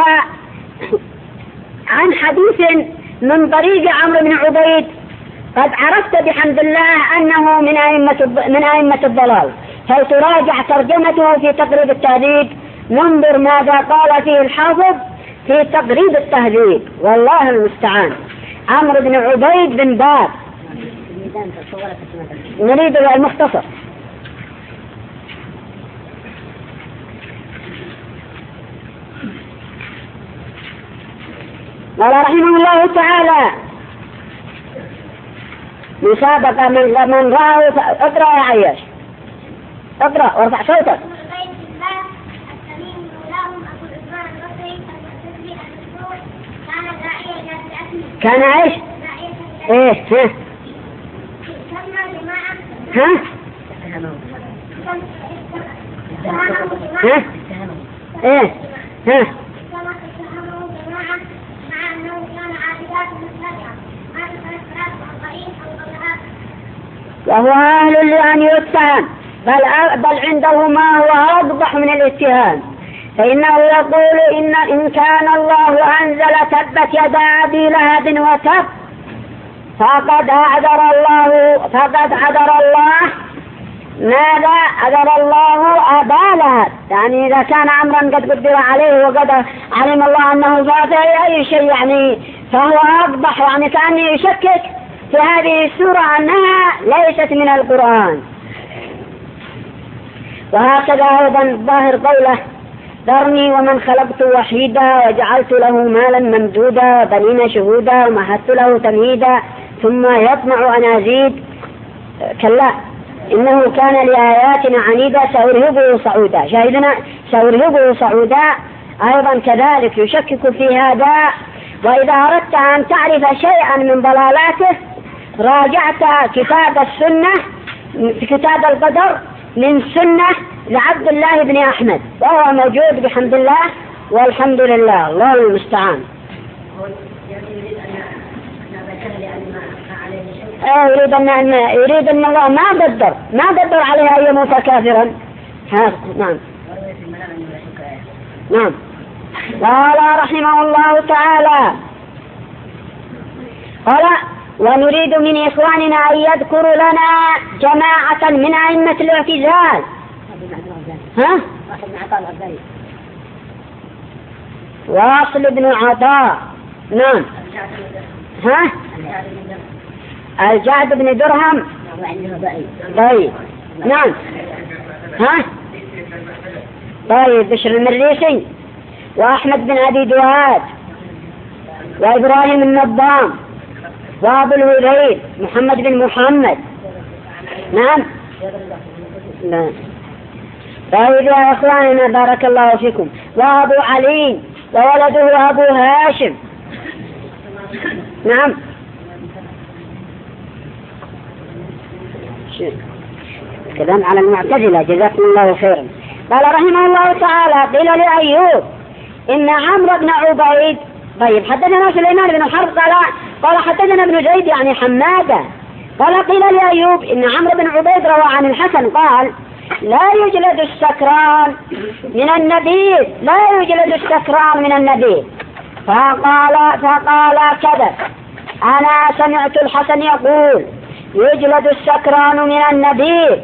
[SPEAKER 1] عن حديث من طريق عمرو بن عبيد قد عرفت بحمد الله أنه من أئمة الضلال، فلتراجع ترجمته في تقريب التهذيب، ننظر ماذا قال فيه الحافظ في تقريب التهذيب، والله المستعان. عمرو بن عبيد بن باب. نريد المختصر. قال رحمه الله تعالى: مسابقة من رأى. اقرأ يا عياش، اقرأ وارفع صوتك. كان ايش؟ ايه وهو أهل لأن يتهم، بل عنده ما هو أقبح من الاتهام، فإنه يقول إن كان الله أنزل تبت يدا أبي لهب وتب فقد عذر الله ماذا؟ عذر الله أبا لهب. يعني إذا كان أمرا قد قدر عليه وقد علم الله أنه فاته أي شيء، يعني فهو أقبح، يعني كان يشكك في هذه السورة أنها ليست من القرآن. وهكذا أيضا ظاهر قوله: ذرني ومن خلقت وحيدا وجعلت له مالا ممدودا وبنين شهودا ومهدت له تمهيدا ثم يطمع أن أزيد كلا إنه كان لآياتنا عنيدا سأرهبه صعودا. شاهدنا سأرهبه صعودا أيضا كذلك يشكك في هذا. وإذا أردت أن تعرف شيئا من ضلالاته راجعت كتاب السنة في كتاب القدر من سنة لعبد الله بن أحمد وهو موجود بحمد الله والحمد لله. الله المستعان. يريد أن الله ما قدر عليه أن يموت كافرا. نعم. نعم. قال رحمه الله تعالى قال ونريد من إخواننا أن يذكروا لنا جماعة من أئمة الاعتزال. واصل بن عطاء. نعم. الجعد بن درهم. طيب. نعم. طيب بشر المريسي وأحمد بن أبي دواد وإبراهيم النظام وأبو الوليد محمد بن محمد. نعم. نعم. طيب يا إخواننا بارك الله فيكم. وأبو علي وولده أبو هاشم. نعم. كلام على المعتزلة جزاكم الله خيرا. قال رحمه الله تعالى قيل لأيوب إن عمرو بن عبيد. طيب حدثنا سليمان بن الحرب قال حدثنا ابن زيد يعني حمادة قال قيل لأيوب إن عمرو بن عبيد روى عن الحسن قال لا يجلد السكران من النبيذ لا يجلد السكران من النبيذ. فقال كذا أنا سمعت الحسن يقول يجلد السكران من النبيذ.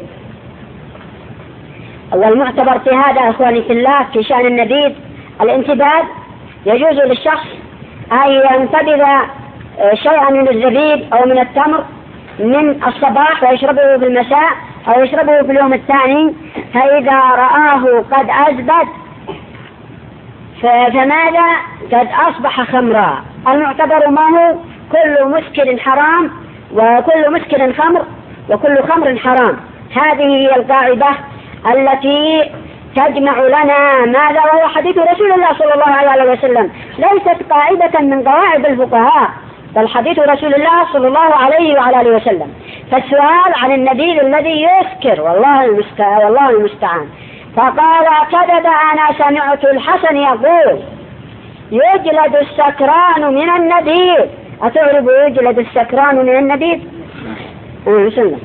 [SPEAKER 1] والمعتبر في هذا أخواني في الله في شأن النبيذ الانتباد. يجوز للشخص أن ينتبذ شيئا من الزبيب أو من التمر من الصباح ويشربه في المساء أو يشربه في اليوم الثاني فإذا رآه قد أزبد فماذا قد أصبح خمرا. المعتبر ما هو كل مسكر حرام وكل مسكر خمر وكل خمر حرام. هذه هي القاعدة التي تجمع لنا ماذا وهو حديث رسول الله صلى الله عليه وسلم. ليست قاعدة من قواعد الفقهاء بل حديث رسول الله صلى الله عليه وعلى آله وسلم. فالسؤال عن النبيذ الذي يسكر والله المستعان. فقال كذب أنا سمعت الحسن يقول يجلد السكران من النبيذ. أتعرف يجلد السكران من النبيذ؟ بسم الله.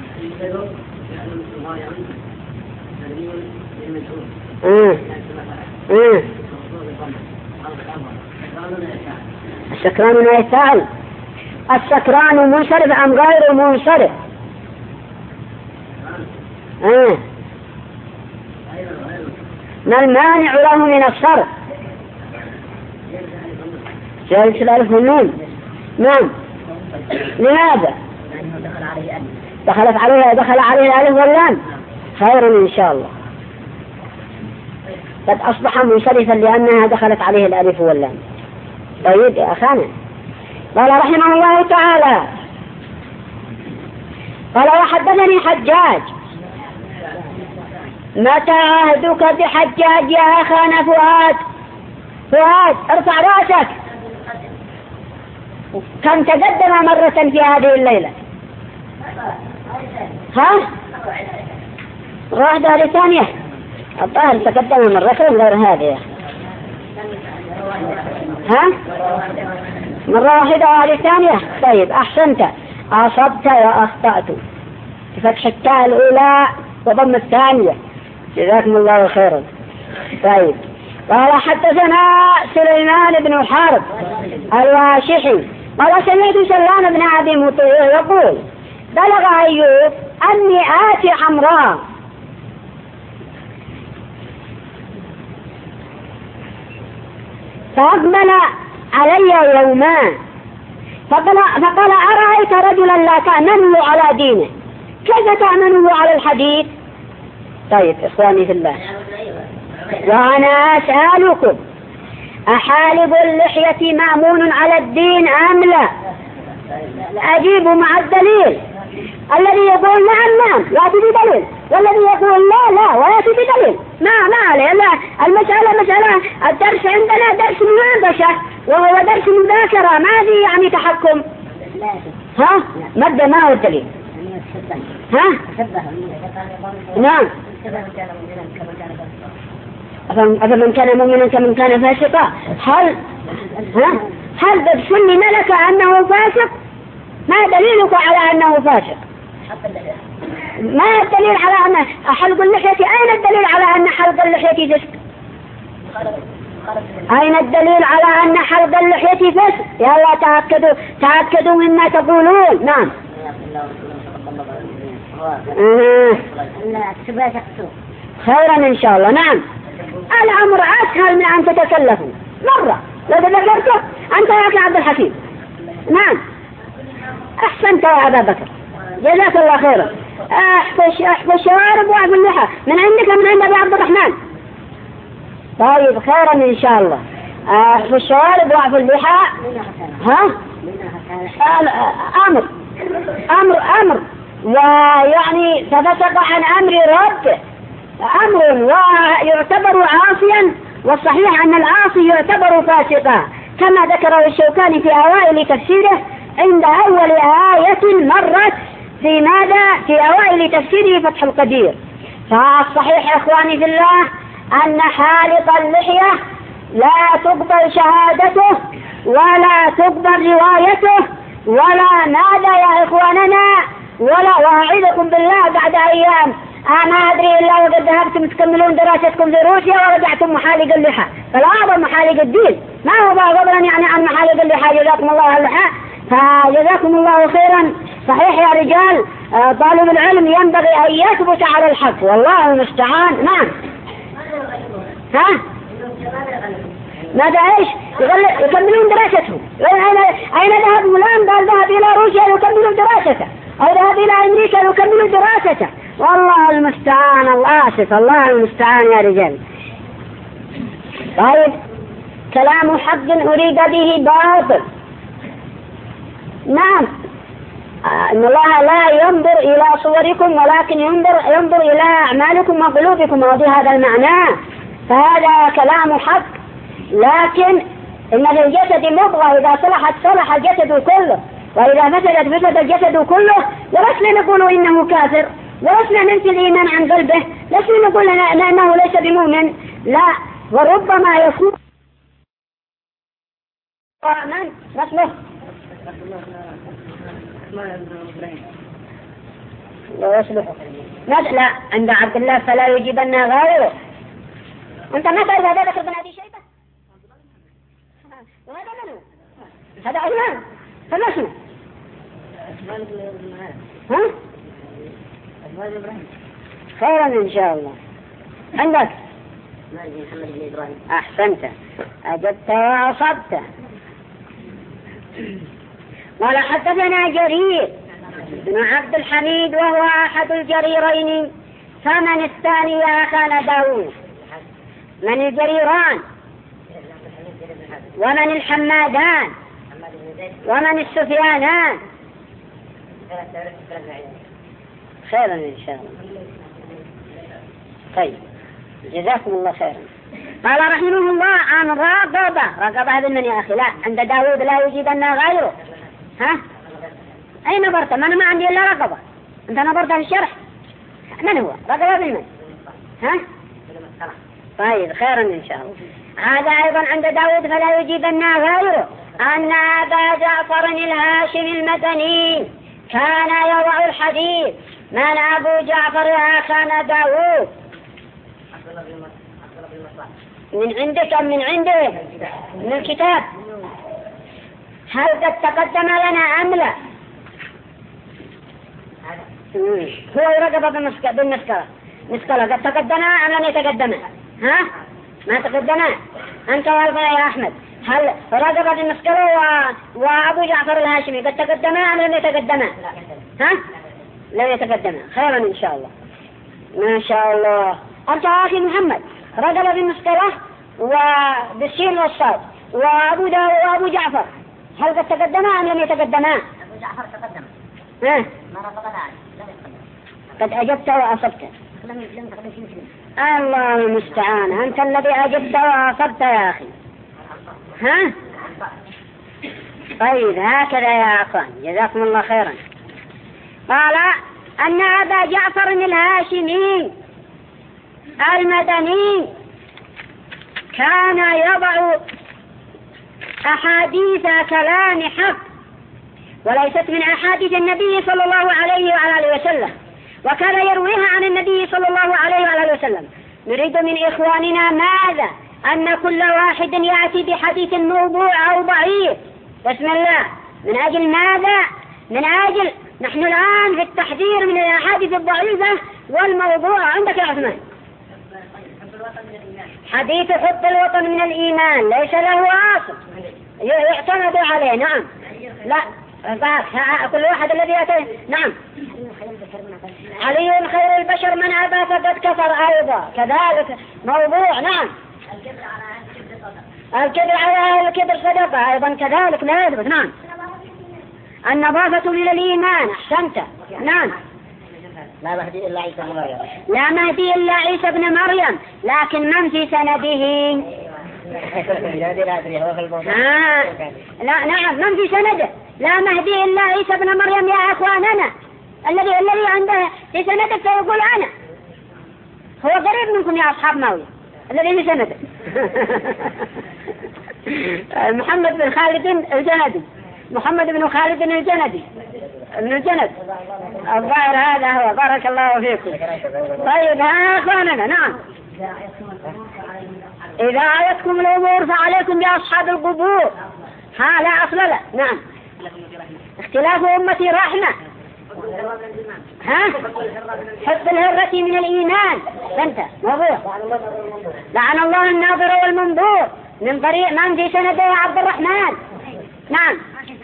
[SPEAKER 1] السكران ما يفعل. السكران منصرف أم غير منصرف؟ ما المانع له من الصرف؟ جالس الألف والنون. نعم. لماذا؟ دخل عليه الألف واللام. خير إن شاء الله. قد أصبح منصرفا لأنها دخلت عليه الألف واللام. طيب يا أخانا. قال رحمه الله تعالى قال وحدثني حجاج. متى عهدك بحجاج يا أخانا فؤاد ارفع رأسك. كم تقدم مرة في هذه الليلة؟ واحدة لثانية. الظاهر تقدم مرة غير هذه. مرة واحدة وهذه ثانية. طيب أحسنت أصبت وأخطأت بفتح التاء الأولى وضم الثانية جزاكم الله خيرا. طيب قال حدثنا سليمان بن حرب الواشحي قال سمعت سلمان بن أبي مطيع يقول بلغ أيوب أني آتي عمران فأقبل علي يومان فقال أرأيت رجلا لا تأمنه على دينه كيف تأمنه على الحديث؟ طيب إخواني في الله وأنا أسألكم أحالب اللحية مأمون على الدين أم لا؟ أجيب مع الدليل. الذي يقول نعم نعم يأتي بدليل، والذي يقول لا لا ويأتي بدليل. ما عليه. لا، مسألة الدرس عندنا درس مناقشة وهو درس مذاكرة، ما في يعني تحكم. ها؟ مبدأ ما هو الدليل؟ ها؟ نعم. أفمن كان مؤمنا كمن كان فاسقا. هل تبشن لك أنه فاسق؟ ما دليلك على أنه فاسق؟ ما الدليل على أن حلق اللحية؟ أين الدليل على أن حلق اللحية فسق؟ أين الدليل على أن حلق اللحية فسق؟ يا الله تأكدوا مما تقولون. نعم. خيرا إن شاء الله. نعم، الأمر أسهل من أن تتكلفوا مرة. لو تذكرته أنت يا أخي عبد الحكيم. نعم، أحسنت يا أبا بكر، جزاك الله خيرا. أحفظ شوارب وأحفظ اللحى من عندك من عند أبي عبد الرحمن. طيب خيرا إن شاء الله. أحفظ شوارب وأحفظ اللحى. ها؟ أمر ويعني تفسق عن أمر رب، أمر ويعتبر عاصيا، والصحيح أن العاصي يعتبر فاسقا كما ذكره الشوكاني في أوائل تفسيره عند أول آية مرت في ماذا؟ في أوائل تفسيره فتح القدير. فالصحيح إخواني في الله أن حالق اللحية لا تقبل شهادته ولا تقبل روايته ولا ماذا يا إخواننا، وأعيذكم بالله بعد أيام ما أدري إلا وقد ذهبتم تكملون دراستكم في روسيا ورجعتم محالق اللحى. فالأعظم محالق الدين، ما هو فضلا يعني عن محالق اللحى. جزاكم الله اللحى، فجزاكم الله خيرا. صحيح يا رجال، طالب العلم ينبغي أن يثبت على الحق، والله المستعان. نعم. ها؟ ماذا ايش؟ يكملون دراستهم. أين ذهب فلان؟ قال ذهب إلى روسيا يكملون دراسته، أو ذهب إلى أمريكا يكملون دراسته. والله المستعان. الله المستعان يا رجال. طيب، كلام حق أريد به باطل. نعم، إن الله لا ينظر إلى صوركم ولكن ينظر إلى أعمالكم وقلوبكم، وفي هذا المعنى فهذا كلام حق. لكن إن في الجسد مضغة إذا صلحت صلح الجسد كله، وإذا فسدت فسد الجسد كله. ولسنا نقول إنه كافر، ولسنا ننفي الإيمان عن قلبه، لسنا نقول أنه ليس بمؤمن، لا. وربما يكون من نسمه لا يصلح لا عند عبد الله فلا يجيبن غيره. أنت ما تعرف هذا ذكر بن أبي شيبة؟ وهذا منه؟ هذا عثمان. فما اسمه؟ ها؟ خيرا إن شاء الله. عندك؟ محمد بن إبراهيم. أحسنت، أجبت وأصبت. قال حدثنا جرير بن عبد الحميد وهو أحد الجريرين. فمن الثاني يا أخانا داود؟ من الجريران؟ ومن الحمادان؟ ومن السفيانان؟ خيرا إن شاء الله. طيب، جزاكم الله خيرا. قال رحمه الله عن رغبة هذا من يا أخي. لا، عند داود لا يوجدن غيره. ها؟ أي نظرت؟ ما عندي إلا رغبة. أنت نظرت في الشرح؟ من هو رغبة بن من؟ ها؟ طيب خيرا إن شاء الله. هذا أيضا عند داود فلا يجيبن غيره أن أبا جعفر الهاشمي المدني كان يضع الحديث. من أبو جعفر يا أخانا داود؟ من عندك أم من عنده؟ من الكتاب. هل قد تقدم لنا أم لا؟ هو يرغب بالمسكرة قد تقدم أم لن يتقدم؟ ها؟ ما تقدم؟ أنت والله يا أحمد، هل رغب بالمسكرة وأبو جعفر الهاشمي قد تقدم أم لن يتقدم؟ ها؟ لن يتقدم. خيرا إن شاء الله. ما شاء الله. أنت أخي محمد رجل بالمسطرة وبالسين والصاد. وأبو جعفر هل قد تقدما أم لم يتقدما؟
[SPEAKER 2] أبو جعفر تقدم. ما رفضنا لم يتقدم.
[SPEAKER 1] قد أجبت وأصبت.
[SPEAKER 2] لم تقدم في مسلم.
[SPEAKER 1] الله المستعان، أنت الذي أجبت وأصبت يا أخي. ها؟ طيب هكذا يا أخوان، جزاكم الله خيرا. قال أن أبا جعفر الهاشمي المدني كان يضع أحاديث كلام حق وليست من أحاديث النبي صلى الله عليه وعلى وسلم، وكان يرويها عن النبي صلى الله عليه وعلى وسلم. نريد من إخواننا ماذا؟ أن كل واحد يأتي بحديث موضوع أو ضعيف. بسم الله. من أجل ماذا؟ من أجل نحن الآن في التحذير من الأحاديث الضعيفة والموضوع. عندك يا عثمان حديث حب الوطن من الإيمان ليس له أصل يعتمد عليه. نعم. لا كل واحد الذي يأتي. نعم. علي خير البشر من أبى فقد كفر أيضا كذلك موضوع. نعم. الكبر على الكبر صدقة أيضا كذلك لا يثبت. نعم. النظافة من الإيمان. أحسنت. نعم.
[SPEAKER 2] لا مهدي إلا عيسى بن مريم.
[SPEAKER 1] لا مهدي إلا عيسى بن مريم، لكن من في سنده؟ لا نعم، من في سنده؟ لا مهدي إلا عيسى بن مريم يا أخواننا. الذي عنده في سنده فيقول أنا. هو قريب منكم يا أصحاب ماوية الذي في سنده. محمد بن خالد الجندي. محمد بن خالد الجندي ابن الجند الظاهر هذا هو. بارك الله فيكم. طيب ها أخواننا. نعم. إذا آيتكم الأمور فعليكم بأصحاب القبور. لا أصل له. نعم. اختلاف أمتي رحمة. حب الهرة من الإيمان. أنت موضوع. لعن الله الناظر والمنظور من طريق من في سنده يا عبد الرحمن. نعم.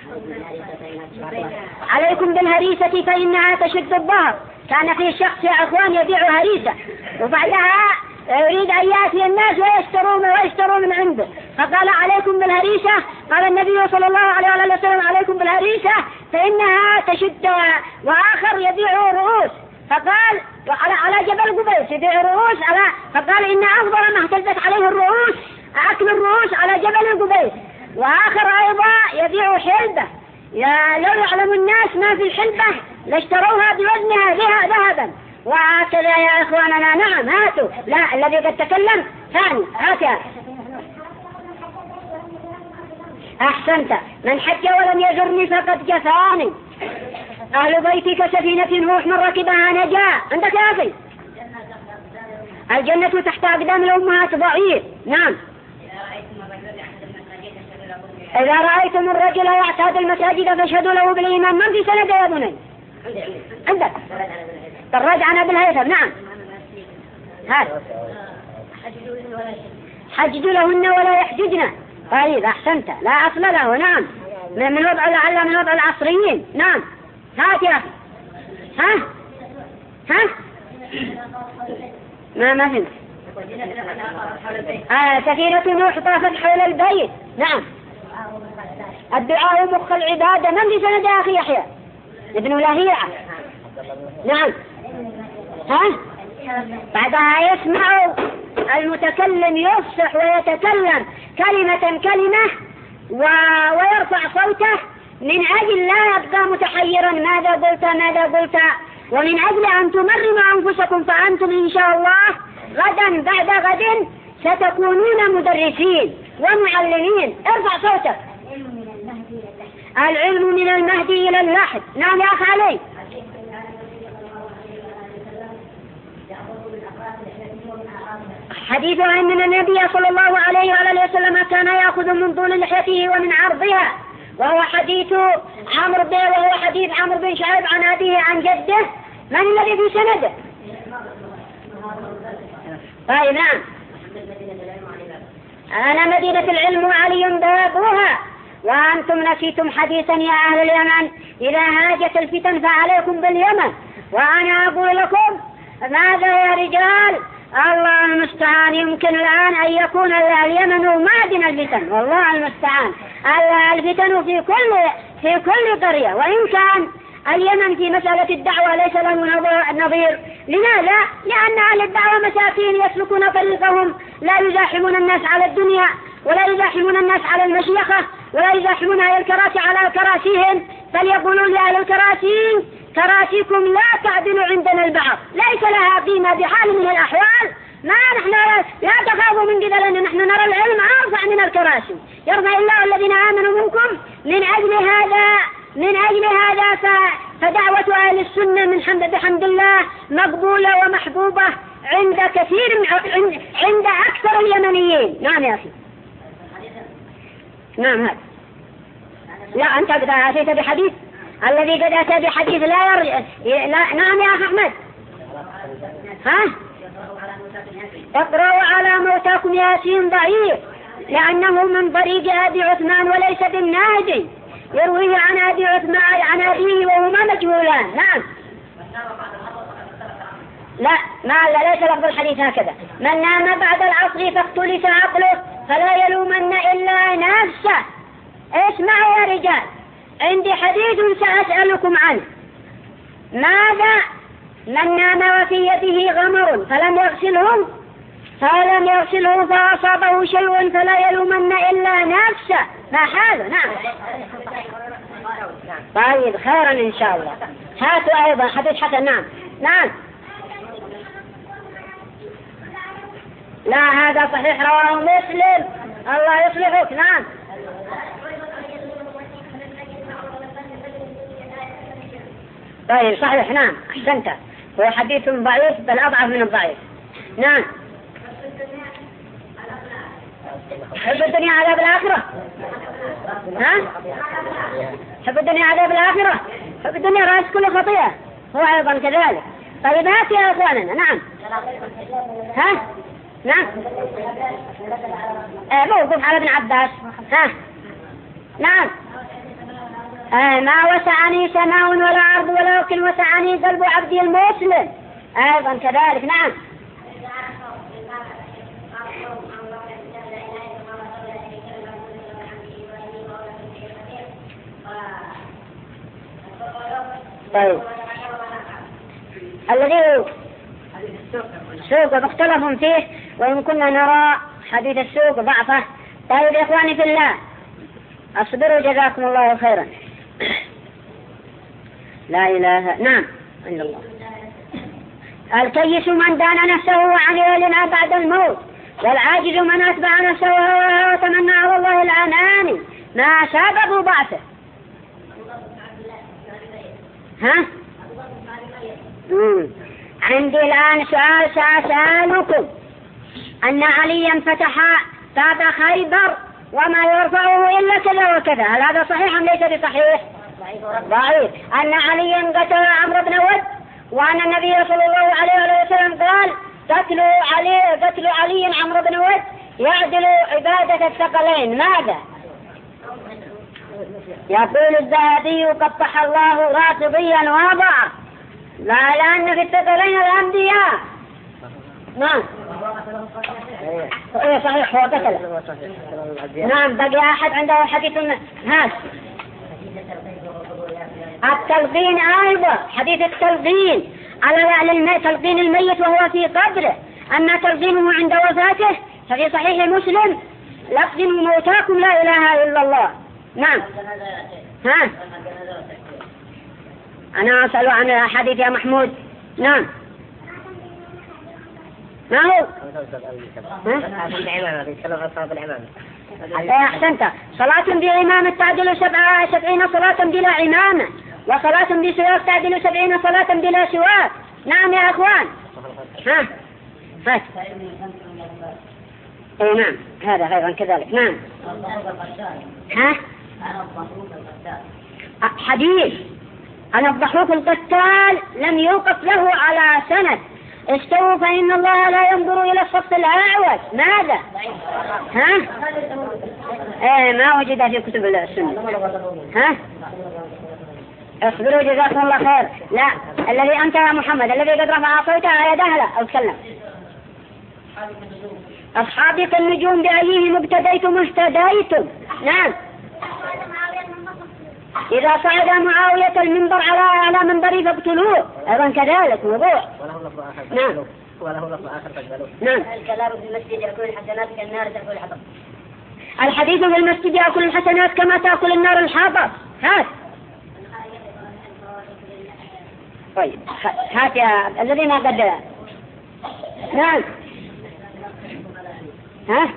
[SPEAKER 1] عليكم بالهريسة فإنها تشد الظهر. كان في شخص يا أخوان يبيع هريسة وبعدها يريد أن يأتي الناس ويشتروا من عنده، فقال عليكم بالهريسة. قال النبي صلى الله عليه وسلم عليكم بالهريسة فإنها تشد. وآخر يبيع رؤوس فقال على جبل قبيس يبيع رؤوس فقال إن أفضل ما اهتزت عليه الرؤوس أكل الرؤوس على جبل قبيس. وآخر أيضا يبيع حلبة. لو يعلم الناس ما في الحلبة لاشتروها بوزنها ذهبا. وهكذا يا إخواننا. نعم. هاتوا. لا الذي قد تكلم ثاني. هاتها. أحسنت. من حج ولم يزرني فقد جفاني. أهل بيتي كسفينة نوح من ركبها نجا. عندك يا أخي. الجنة تحت أقدام الأمهات ضعيف. نعم. إذا رأيتم الرجل يعتاد المساجد فاشهدوا له بالإيمان. من في سند يا بني؟ عندك الراجع عن أبي الهيثم. نعم. حججوا لهن ولا يحججن. طيب أحسنت. لا أصل له. نعم. من وضع لعل من وضع العصريين. نعم. هات يا أخي. ما فهمت. سفينة نوح طافت حول البيت. نعم. الدعاء مخ العبادة. من في سند يا أخي يحيى ابن لهيعة؟ نعم. بعدها يسمع المتكلم يفصح ويتكلم كلمة ويرفع صوته من أجل لا يبقى متحيرا ماذا قلت ومن أجل أن تمرنوا أنفسكم. فأنتم إن شاء الله غدا بعد غد ستكونون مدرسين ومعلمين. ارفع صوتك. العلم من المهدي إلى اللحد. نعم يا أخي علي. حديث أن النبي صلى الله عليه وآله وسلم كان يأخذ من طول لحيته ومن عرضها، وهو حديث عمرو بن شعيب عن أبيه عن جده. من الذي في سنده؟ طيب نعم. أنا مدينة العلم وعلي بابها، وأنتم نسيتم حديثا يا أهل اليمن إذا هاجت الفتن فعليكم باليمن. وأنا أقول لكم ماذا يا رجال؟ الله المستعان. يمكن الآن أن يكون اليمن معدن الفتن، والله المستعان. الفتن في كل قرية، وإن كان اليمن في مسألة الدعوة ليس له نظير. لماذا؟ لأن أهل الدعوة مساكين يسلكون طريقهم، لا يزاحمون الناس على الدنيا، ولا يزاحمون الناس على المشيخة، ولا يزاحمون أهل الكراسي على كراسيهم، بل لأهل الكراسي كراسيكم لا تعدل عندنا البعض، ليس لها قيمة بحال من الأحوال. ما نحن لا تخافوا من قبل أن نحن نرى العلم أرفع من الكراسي. يرضى الله الذين آمنوا منكم. من أجل هذا فدعوة أهل السنة بحمد الله مقبولة ومحبوبة عند عند أكثر اليمنيين. نعم يا أخي. نعم هذا. لا أنت قد أتيت بحديث، الذي قد أتى بحديث لا نعم يا أخي أحمد. ها؟ اقرأوا على موتاكم ياسين ضعيف، لأنه من طريق أبي عثمان وليس بالناجي، يرويه عن أبي عثمان عن أبيه وهما مجهولان. نعم. لا ليس لفظ الحديث هكذا. من نام بعد العصر فاختلس عقله فلا يلومن إلا نفسه. اسمعوا يا رجال، عندي حديث سأسألكم عنه. ماذا؟ من نام وفي يده غمر فلم يغسله فأصابه شيء فلا يلومن إلا نفسه. ما هذا؟ نعم. طيب خيرا إن شاء الله. هاتوا أيضا حديث حسن. نعم. لا هذا صحيح رواه مسلم. الله يصلحك. نعم. طيب صحيح. نعم أحسنت. هو حديث ضعيف بل أضعف من الضعيف. نعم. حب الدنيا عذاب الآخرة. ها؟ حب الدنيا عذاب الآخرة. حب الدنيا رأس كل خطيئة، هو أيضا كذلك. طيب هات يا أخواننا. نعم. ها؟ نعم. موقف على ابن عباس. ها؟ نعم. ما وسعني سماء ولا أرض ولكن وسعني قلب عبدي المسلم، أيضا كذلك. نعم. طيب الذي السوق مختلف فيه، وإن كنا نرى حديث السوق ضعفه. طيب يا إخواني في الله أصبروا جزاكم الله خيرا. لا إله نعم إلا الله. الكيس من دان نفسه وعمل لما بعد الموت، والعاجز من أتبع نفسه وتمنى على الله الأمان ما سبب ضعفه. ها؟ عندي الآن سؤال سأسألكم. أن عليا فتح باب خيبر وما يرفعه إلا كذا وكذا، هل هذا صحيح أم ليس بصحيح؟ ضعيف. أن عليا قتل عمرو بن ود، وأن النبي صلى الله عليه وسلم قال قتل علي عمرو بن ود يعدل عبادة الثقلين. ماذا؟ يقول الذهبي قبح الله رافضيا وضع، لأن في الثقلين الأنبياء. نعم صحيح هو قتله. نعم. بقي أحد عنده حديث هذا التلقين أيضا، حديث التلقين على تلقين الميت وهو في قبره. أما تلقينه عند وفاته ففي صحيح مسلم لقنوا موتاكم لا إله إلا الله. نعم. ها؟ أنا أسأل عن الحديث يا محمود. نعم. ما هو؟ أحسنت. صلاة بإمامة تعدل 70 صلاة بلا إمامة، وصلاة بسواك تعدل 70 صلاة بلا سواك. نعم يا أخوان. ها؟ هات. اي نعم هذا غير كذلك. نعم. ها؟ حديث أنا الضحوك القتال لم يوقف له على سند. استووا فإن الله لا ينظر إلى الصف الأعوج. ماذا؟ ها؟ ما وجد في كتب السنة. ها؟ اصبروا جزاكم الله خير. لا الذي أنت يا محمد الذي قد رفع صوته يده لا أو تكلم. أصحابي كالنجوم بأيهم ابتديتم اهتديتم. نعم. إذا صعد معاوية المنبر على منبري فاقتلوه، أيضا كذلك موضوع. نعم.
[SPEAKER 2] وله لفظ آخر فاقبلوه.
[SPEAKER 1] نعم.
[SPEAKER 2] الكلام في المسجد يأكل الحسنات كالنار تأكل الحطب.
[SPEAKER 1] الحديث في المسجد يأكل الحسنات كما تأكل النار الحطب. هات. طيب هات يا الذي ما قد. نعم. ها؟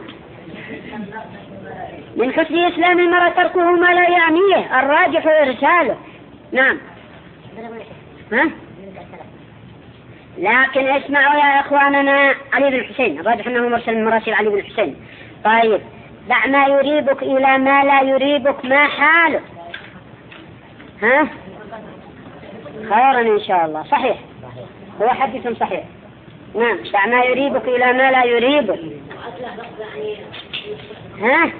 [SPEAKER 1] من حسن إسلام المرء تركه ما لا يعنيه، الراجح إرساله. نعم. ها؟ لكن اسمعوا يا إخواننا، علي بن الحسين الراجح أنه مرسل من مراسل علي بن الحسين. طيب دع ما يريبك إلى ما لا يريبك، ما حاله؟ ها؟ خيرا إن شاء الله. صحيح، هو حديث صحيح. نعم. دع ما يريبك إلى ما لا يريبك. ها؟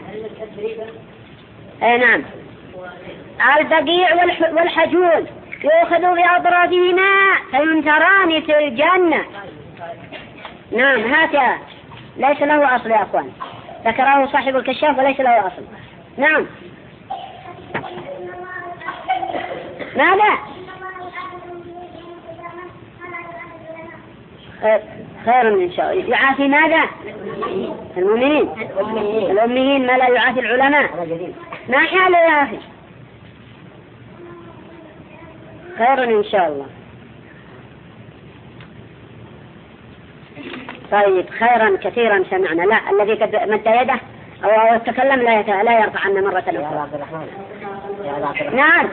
[SPEAKER 1] نعم. البقيع والحجول يؤخذ بأضرافهما فينثران في الجنة. نعم. هذا ليس له أصل يا أخوان، ذكره صاحب الكشاف وليس له أصل. نعم. ماذا؟ خير إن شاء الله. يعافي ماذا؟ المؤمنين الأميين، ما لا يعافي العلماء. ما حاله يا أخي؟ خير إن شاء الله. طيب خيرا كثيرا سمعنا. لا، الذي قد مد يده أو تكلم لا يرفع عنا مرة أخرى. نعم.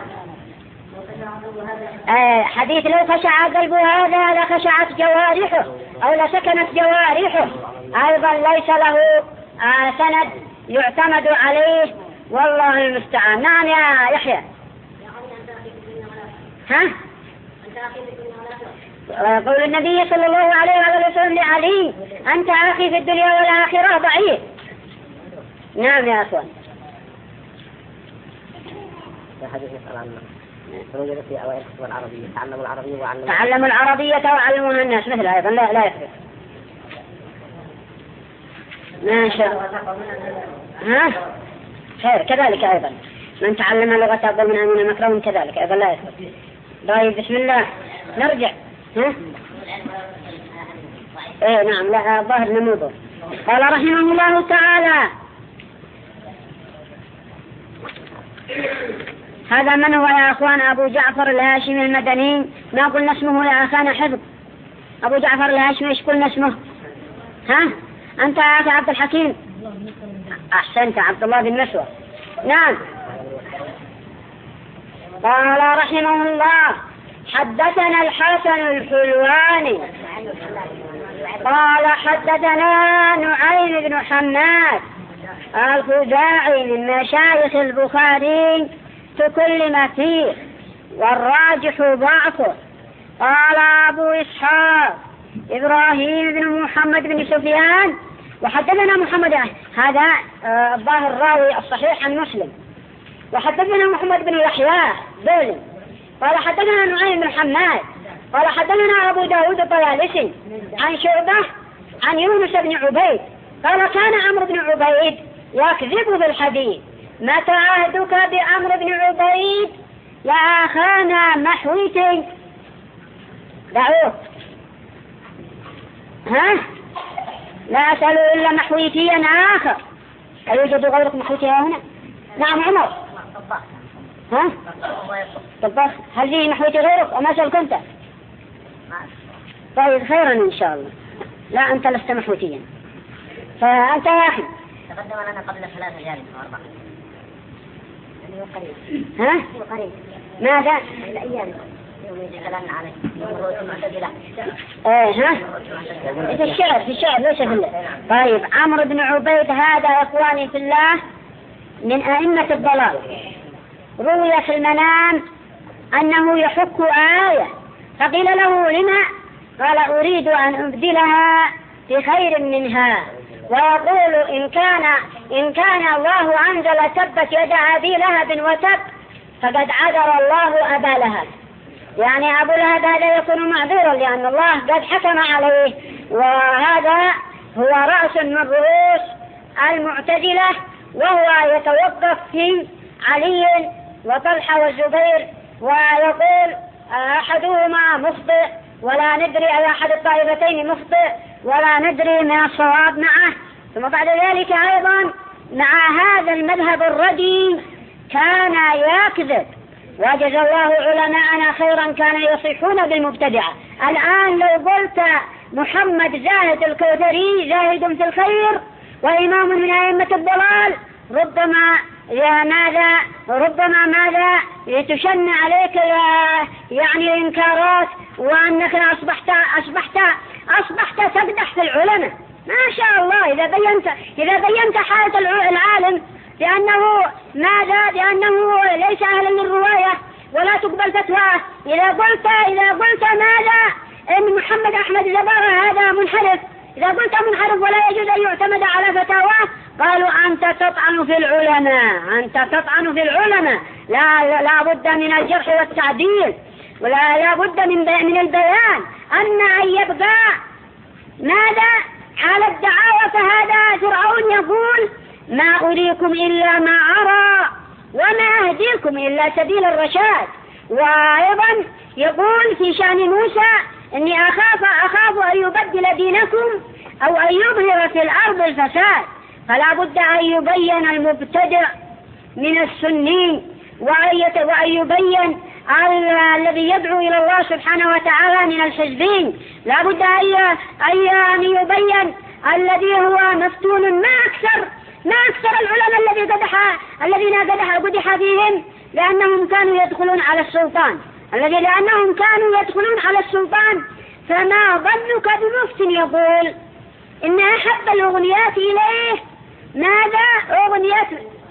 [SPEAKER 1] حديث لو خشع قلب هذا لخشعت جوارحه أو لسكنت جوارحه، أيضا ليس له سند يعتمد عليه، والله المستعان. نعم يا يحيى. ها؟ قول النبي صلى الله عليه وسلم لعلي: أنت أخي في الدنيا والآخرة ضعيف. نعم يا أخوان.
[SPEAKER 2] في أوائل الكتب العربية
[SPEAKER 1] تعلموا العربية وعلموها الناس، مثل أيضا لا يفرق. ما شاء الله. ها؟ خير كذلك أيضا. من تعلم لغة أفضل من أمين مكرهم كذلك أيضا لا يفرق. طيب بسم الله نرجع. ها؟ نعم. لا ظاهر نموذج. قال رحمه الله تعالى: هذا من هو يا أخوان؟ أبو جعفر الهاشمي المدني. ما قلنا اسمه يا أخانا حفظ. أبو جعفر الهاشمي إيش قلنا اسمه؟ ها؟ أنت يا أخي عبد الحكيم. أحسنت، عبد الله بن مسور. نعم. قال رحمه الله: حدثنا الحسن الحلواني قال حدثنا نعيم بن حماد الخزاعي من مشايخ البخاري تكلم فيه والراجح ضعفه. قال أبو إسحاق إبراهيم بن محمد بن سفيان وحدثنا محمد، هذا الظاهر الراوي الصحيح عن مسلم. وحدثنا محمد بن يحيى دولي قال حدثنا نعيم بن حماد قال حدثنا أبو داود الطيالسي عن شعبة عن يونس بن عبيد قال كان عمرو بن عبيد يكذب في الحديث. متى عهدك بعمرو بن عبيد يا أخانا محويتي؟ دعوه. ها؟ لا أسأل إلا محويتيا آخر. أيوجد غيرك محويتي هنا؟ نعم عمر. ها؟ طباخ. هل فيه محويتي غيرك وما سألك أنت؟ طيب خيرا إن شاء الله. لا أنت لست محويتيا، فأنت يا أخي
[SPEAKER 2] تقدم لنا قبل 3 أيام أو 4. يعني قريب.
[SPEAKER 1] ها؟
[SPEAKER 2] قريب.
[SPEAKER 1] ماذا؟
[SPEAKER 2] الأيام يوم يتكلمنا عليه يوم المعتزلة.
[SPEAKER 1] ها؟ في الشعر ليس في الله. طيب عمرو بن عبيد هذا يا إخواني في الله من أئمة الضلال. روي في المنام أنه يحك آية فقيل له لما؟ قال أريد أن أبدلها في خير منها، ويقول إن كان الله أنزل تبت يد أبي لهب وتب فقد عذر الله أبا لهب. يعني أبو لهب هذا يكون معذورا لأن الله قد حكم عليه، وهذا هو رأس من رؤوس المعتزلة، وهو يتوقف في علي وطلحة والزبير، ويقول أحدهما مخطئ ولا ندري أي أحد الطائفتين مخطئ ولا ندري من الصواب معه. ثم بعد ذلك أيضا مع هذا المذهب الردي كان يكذب، وجزى الله علماءنا خيرا كانوا يصيحون بالمبتدعة. الآن لو قلت محمد زاهد الكوثري زاهد في الخير وإمام من أئمة الضلال، ربما تشن عليك يعني إنكارات، وأنك أصبحت تقدح في العلماء. ما شاء الله إذا بينت حالة العالم لأنه ليس أهلا للرواية ولا تقبل فتواه. إذا قلت ماذا إن محمد أحمد زبارة هذا منحرف، إذا قلت منحرف ولا يجوز أن يعتمد على فتاواه، قالوا أنت تطعن في العلماء، لا بد من الجرح والتعديل، ولا بد من البيان أن يبقى ماذا على الدعاوى. فهذا فرعون يقول ما أريكم إلا ما أرى وما أهديكم إلا سبيل الرشاد. وأيضا يقول في شأن موسى إني أخاف أن يبدل دينكم أو أن يظهر في الأرض الفساد. فلا بد أن يبين المبتدع من السني، وأن يبين الذي يدعو إلى الله سبحانه وتعالى من الحزبين. لا بد أن يبين الذي هو مفتون. ما أكثر العلماء الذين قدح فيهم لأنهم كانوا يدخلون على السلطان. فما ظنك بمفت يقول إن أحب الأغنيات إليه ماذا؟ أغنيات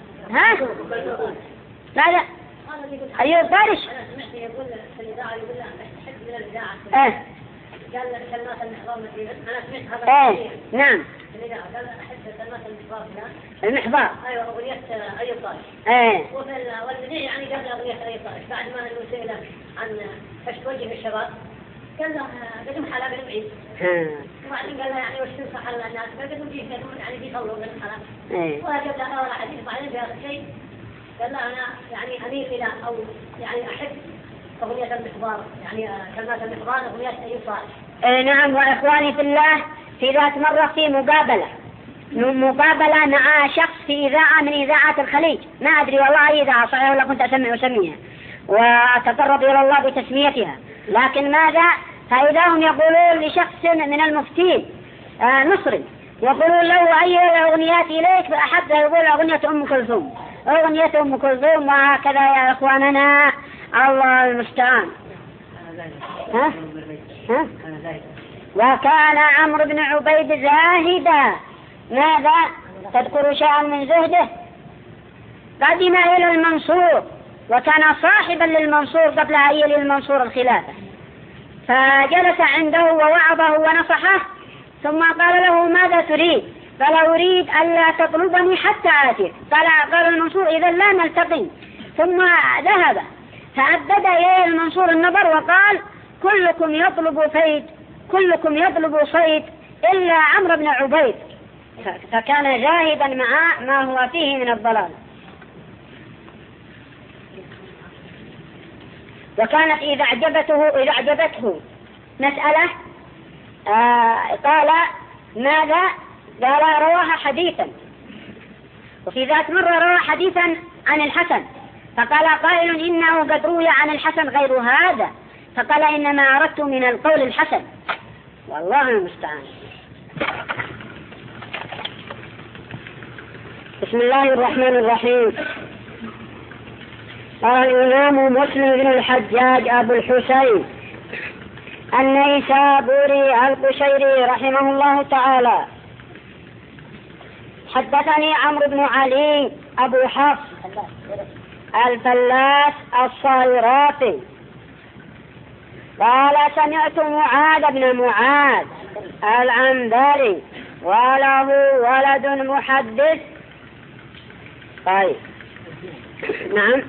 [SPEAKER 1] ماذا؟ أيوه فارش.
[SPEAKER 2] يقول في الإذاعة يقول أحب من الإذاعة. قال كلمات المحضار مثلا، أنا سمعت هذا.
[SPEAKER 1] نعم.
[SPEAKER 2] في الإذاعة قال أحب كلمات المحضار فلان.
[SPEAKER 1] المحضار.
[SPEAKER 2] أيوه أغنية أي طائف. والبديع يعني قبل أغنية أي طائف بعد ما سئل عن ايش توجه الشباب قال له قدم حلال العيد. وبعدين قال له يعني وش تنصح الناس؟ قدم فيه يعني في قوله من الحلال. وجاب له أول حديث. بعدين في آخر شيء قال له أنا يعني أميل إلى أو يعني أحب أغنية المحضار، يعني كلمات المحضار أغنية أي طائف.
[SPEAKER 1] نعم. وإخواني في الله، في ذات مرة في مقابلة مع شخص في إذاعة من إذاعات الخليج، ما أدري والله أي إذاعة صحيح ولا كنت أسميها، وتقرب إلى الله بتسميتها. لكن ماذا؟ فإذا هم يقولون لشخص من المفتين مصري، يقولون له أي الأغنيات إليك فأحبها، يقول أغنية أم كلثوم. وهكذا يا إخواننا، الله المستعان. وكان عمرو بن عبيد زاهدا. ماذا تذكر شيئا من زهده؟ قدم إلى المنصور، وكان صاحبا للمنصور قبل أن يلي المنصور الخلافة، فجلس عنده ووعظه ونصحه، ثم قال له ماذا تريد؟ قال أريد ألا تطلبني حتى آتيك. قال المنصور إذا لا نلتقي. ثم ذهب فأبدد إليه المنصور النظر وقال كلكم يطلب صيد إلا عمرو بن عبيد. فكان جاهدا مع ما هو فيه من الضلال. وكانت إذا أعجبته مسألة قال ماذا؟ قال رواها حديثا. وفي ذات مرة روى حديثا عن الحسن، فقال قائل إنه قد روي عن الحسن غير هذا، فقال إنما أردت من القول الحسن، والله المستعان. بسم الله الرحمن الرحيم. قال الإمام مسلم بن الحجاج أبو الحسين النيسابوري القشيري رحمه الله تعالى: حدثني عمرو بن علي أبو حفص الفلاس الصايرافي قال سمعت معاذ بن معاذ العنبري وله ولد محدث. طيب نعم.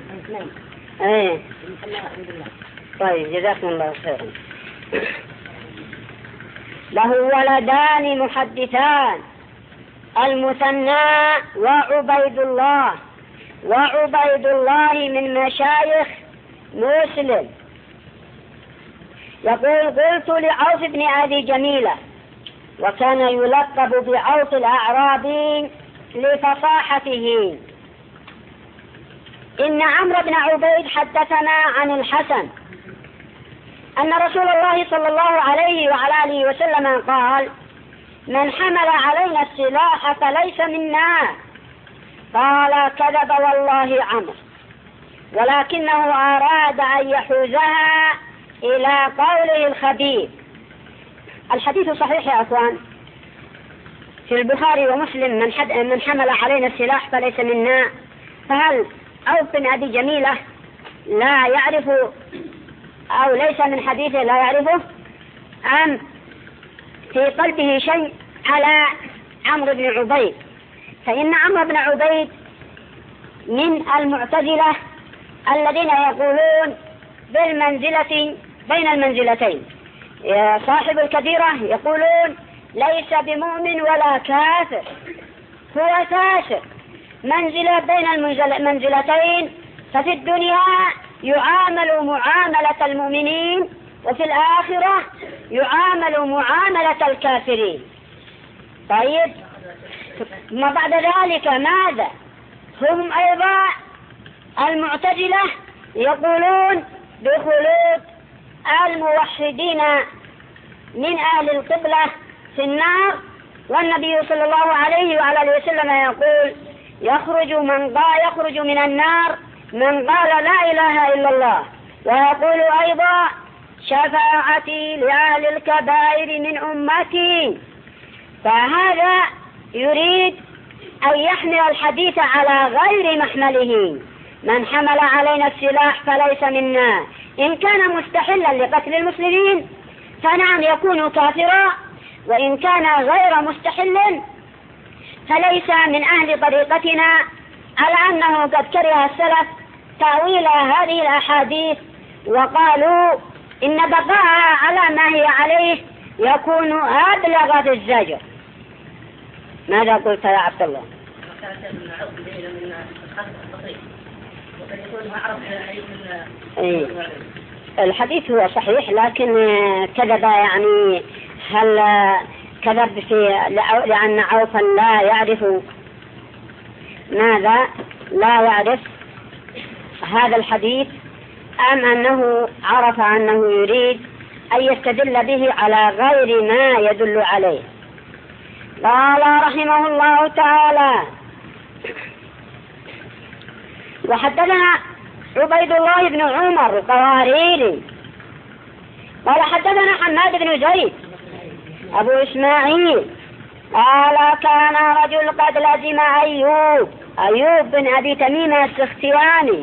[SPEAKER 1] طيب جزاكم الله خيرا. له ولدان محدثان، المثنى وعبيد الله، وعبيد الله من مشايخ مسلم. يقول: قلت لعوف بن أبي جميلة، وكان يلقب بعوف الأعرابي لفصاحته، إن عمرو بن عبيد حدثنا عن الحسن أن رسول الله صلى الله عليه وعلى آله وسلم قال: من حمل علينا السلاح فليس منا. قال: كذب والله عمرو، ولكنه أراد أن يحوزها إلى قوله الخبيث. الحديث صحيح يا أخوان، في البخاري ومسلم: من حمل علينا السلاح فليس منا. فهل عوف بن أبي جميلة لا يعرف أو ليس من حديثه لا يعرفه، أم في قلبه شيء على عمرو بن عبيد؟ فإن عمرو بن عبيد من المعتزلة الذين يقولون بالمنزلة بين المنزلتين. صاحب الكبيرة يقولون: ليس بمؤمن ولا كافر، هو فاسق، منزلة بين المنزلتين. ففي الدنيا يعامل معاملة المؤمنين، وفي الآخرة يعامل معاملة الكافرين. طيب، ما بعد ذلك ماذا؟ هم أيضا المعتزلة يقولون بخلود الموحدين من أهل القبلة في النار، والنبي صلى الله عليه وعلى آله وسلم يقول: يخرج من النار من قال لا إله إلا الله. ويقول أيضا: شفاعتي لأهل الكبائر من أمتي. فهذا يريد أن يحمل الحديث على غير محمله: من حمل علينا السلاح فليس منا. إن كان مستحلا لقتل المسلمين فنعم يكون كافرا، وإن كان غير مستحل فليس من أهل طريقتنا، على أنه قد كره السلف تأويل هذه الأحاديث، وقالوا إن بقاءها على ما هي عليه يكون أبلغ في الزجر. ماذا قلت يا عبد الله؟ الحديث هو صحيح، لكن كذب، يعني هل كذب لأن عوفا لا يعرف ماذا؟ لا يعرف هذا الحديث، أم أنه عرف أنه يريد أن يستدل به على غير ما يدل عليه؟ قال رحمه الله تعالى: وحدثنا عبيد الله بن عمر القواريري قال: حدثنا حماد بن زيد أبو إسماعيل قال: كان رجل قد لزم أيوب بن أبي تميم السختياني،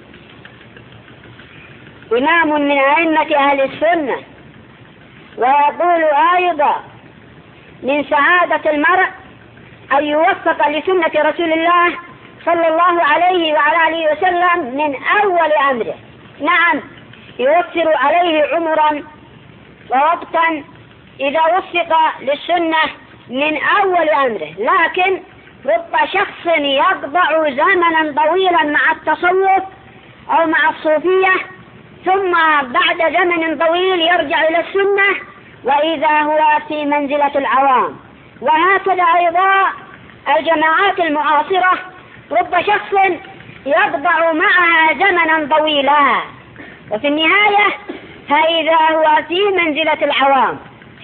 [SPEAKER 1] إمام من أئمة أهل السنة. ويقول أيضا: من سعادة المرء أن يوفق لسنة رسول الله صلى الله عليه وعلى آله وسلم من أول أمره. نعم، يوفر عليه عمرا ووقتا إذا وفق للسنة من أول أمره، لكن رب شخص يقضع زمنا طويلا مع التصوف أو مع الصوفية، ثم بعد زمن طويل يرجع إلى السنة وإذا هو في منزلة العوام. وهكذا أيضا الجماعات المعاصرة، رب شخص يقضع معها زمنا طويلا، وفي النهاية فإذا هو في منزلة العوام،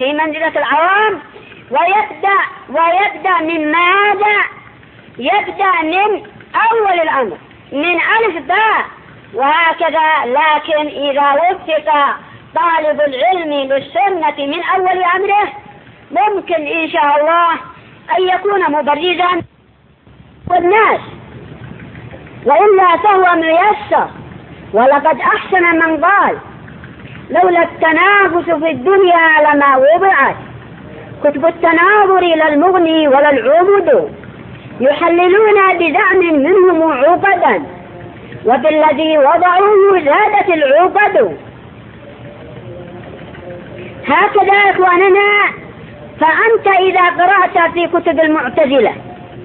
[SPEAKER 1] ويبدأ من ماذا؟ يبدأ من أول الأمر، من ألف باء، وهكذا. لكن إذا وفق طالب العلم للسنة من أول أمره ممكن إن شاء الله أن يكون مبرزا والناس، وإلا فهو ميسر. ولقد أحسن من قال: لولا التنافس في الدنيا لما وضعت كتب التناظر لا المغني ولا العبد، يحللون بزعم منهم عقدا وبالذي وضعوه زادت العقد. هكذا إخواننا فأنت إذا قرأت في كتب المعتزلة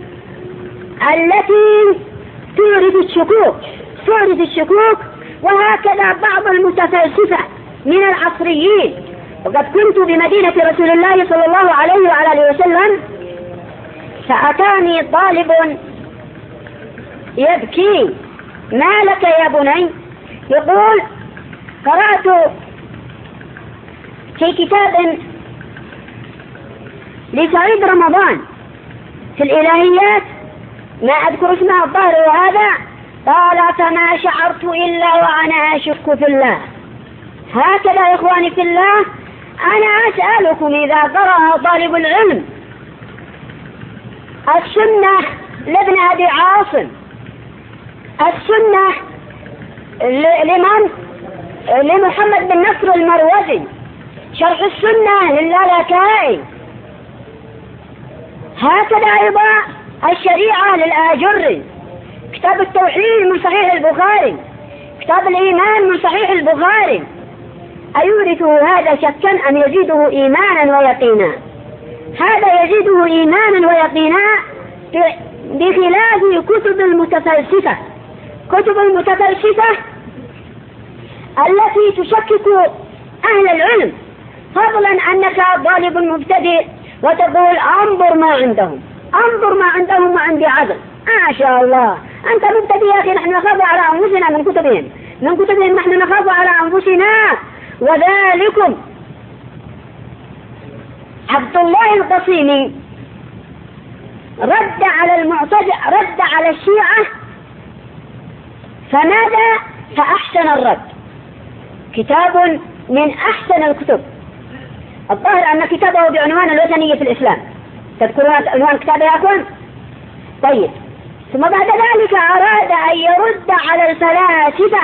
[SPEAKER 1] التي تورد الشكوك وهكذا بعض المتفلسفة من العصريين، وقد كنت بمدينة رسول الله صلى الله عليه وعلى آله وسلم فأتاني طالب يبكي: ما لك يا بني؟ يقول: قرأت في كتاب لسعيد رمضان في الإلهيات، ما أذكر اسمه الظاهر وهذا، قال: فما شعرت إلا وأنا أشك في الله. هكذا يا إخواني في الله، أنا أسألكم إذا قرأ طالب العلم السنة لابن أبي عاصم، السنة لمحمد بن نصر المروزي، شرح السنة للالكائي، هكذا أيضا الشريعة للآجري، كتاب التوحيد من صحيح البخاري، كتاب الإيمان من صحيح البخاري. أيورثه هذا شكا أم يزيده إيمانا ويقينا؟ هذا يزيده إيمانا ويقينا بخلاف كتب المتفلسفة، كتب المتفلسفة التي تشكك أهل العلم، فضلا أنك طالب مبتدئ وتقول: انظر ما عندهم، انظر ما عندهم وعندي عدل. ما شاء الله، أنت مبتدئ يا أخي، نحن نخاف على أنفسنا من كتبهم نحن نخاف على أنفسنا. وذلكم عبد الله القصيمي رد على الشيعة، فماذا؟ فأحسن الرد، كتاب من أحسن الكتب. الظاهر أن كتابه بعنوان الوثنية في الإسلام، تذكرون عنوان كتابه يكون؟ طيب. ثم بعد ذلك أراد أن يرد على الفلاسفة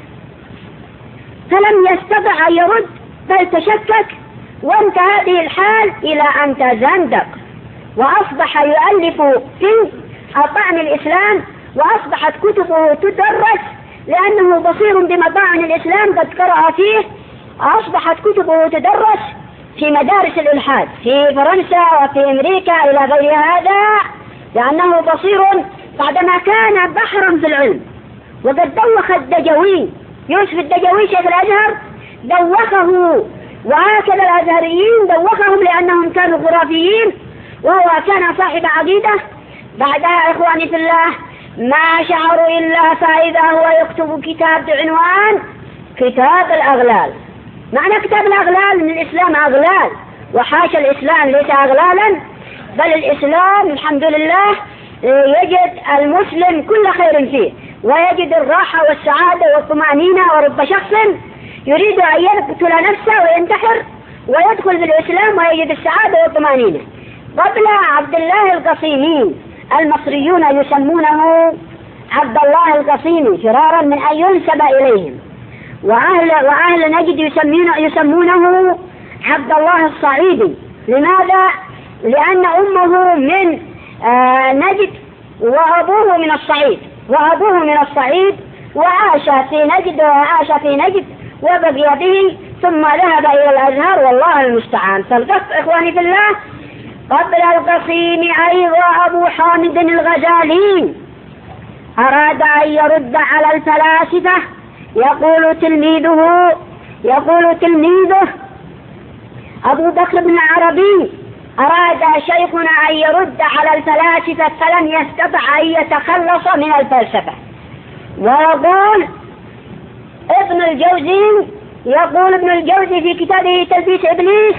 [SPEAKER 1] فلم يستطع أن يرد، بل تشكك، وانتهى هذه الحال إلى أن تزندق وأصبح يؤلف في أطعن الإسلام، وأصبحت كتبه تدرس لأنه بصير بمطاعن الإسلام قد قرأ فيه. أصبحت كتبه تدرس في مدارس الإلحاد في فرنسا وفي أمريكا إلى غير هذا، لأنه بصير بعدما كان بحرا في العلم. وقد دوخ الدجوي، يوسف الدجوي شيخ الأزهر دوخه، وهكذا الأزهريين دوخهم لأنهم كانوا خرافيين، وهو كان صاحب عقيدة. بعدها إخواني في الله ما شعروا إلا فإذا هو يكتب كتاب بعنوان كتاب الأغلال. معنى كتاب الأغلال من الإسلام أغلال، وحاشا الإسلام ليس أغلالا، بل الإسلام الحمد لله يجد المسلم كل خير فيه، ويجد الراحة والسعادة والطمأنينة. ورب شخص يريد أن يقتل نفسه وينتحر ويدخل في الإسلام ويجد السعادة والطمأنينة. قبل عبد الله القصيمي المصريون يسمونه عبد الله القصيمي فرارا من أن ينسب إليهم، وأهل نجد يسمونه عبد الله الصعيدي. لماذا؟ لأن أمه من نجد وأبوه من الصعيد، وعاش في نجد وبقي به، ثم ذهب إلى الأزهر، والله المستعان. فالقصد إخواني في الله، قبل القصيم أيضا أبو حامد الغزالي أراد أن يرد على الفلاسفة. يقول تلميذه أبو بكر بن العربي: أراد شيخنا أن يرد على الفلاسفة فلم يستطع أن يتخلص من الفلسفة. ويقول ابن الجوزي في كتابه تلبيس إبليس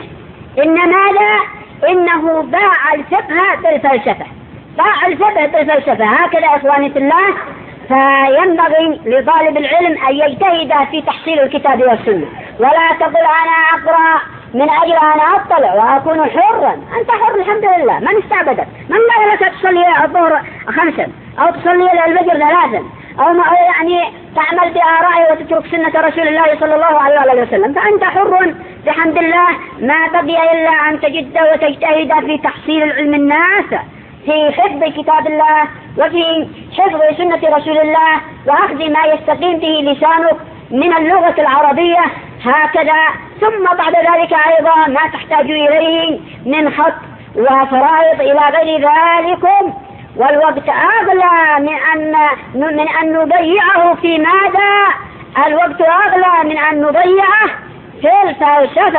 [SPEAKER 1] إنه باع الفقه بالفلسفة. هكذا إخواني في الله، فينبغي لطالب العلم أن يجتهد في تحصيل الكتاب والسنة، ولا تقل أنا أقرأ من أجل أن أطلع وأكون حرا. أنت حر الحمد لله، من استعبدك؟ من لا لك تصلي الظهر 5 أو تصلي الفجر 3 أو يعني تعمل بآرائه وتترك سنة رسول الله صلى الله عليه وسلم، فأنت حر بحمد الله. ما بقي إلا أن تجد وتجتهد في تحصيل العلم الناس، في حفظ كتاب الله، وفي حفظ سنة رسول الله، وأخذ ما يستقيم به لسانك من اللغة العربية هكذا. ثم بعد ذلك أيضا ما تحتاج إليه من خط وفرائض إلى غير ذلكم. والوقت أغلى من أن نضيعه في ماذا؟ الوقت أغلى من أن نضيعه في الفلسفة.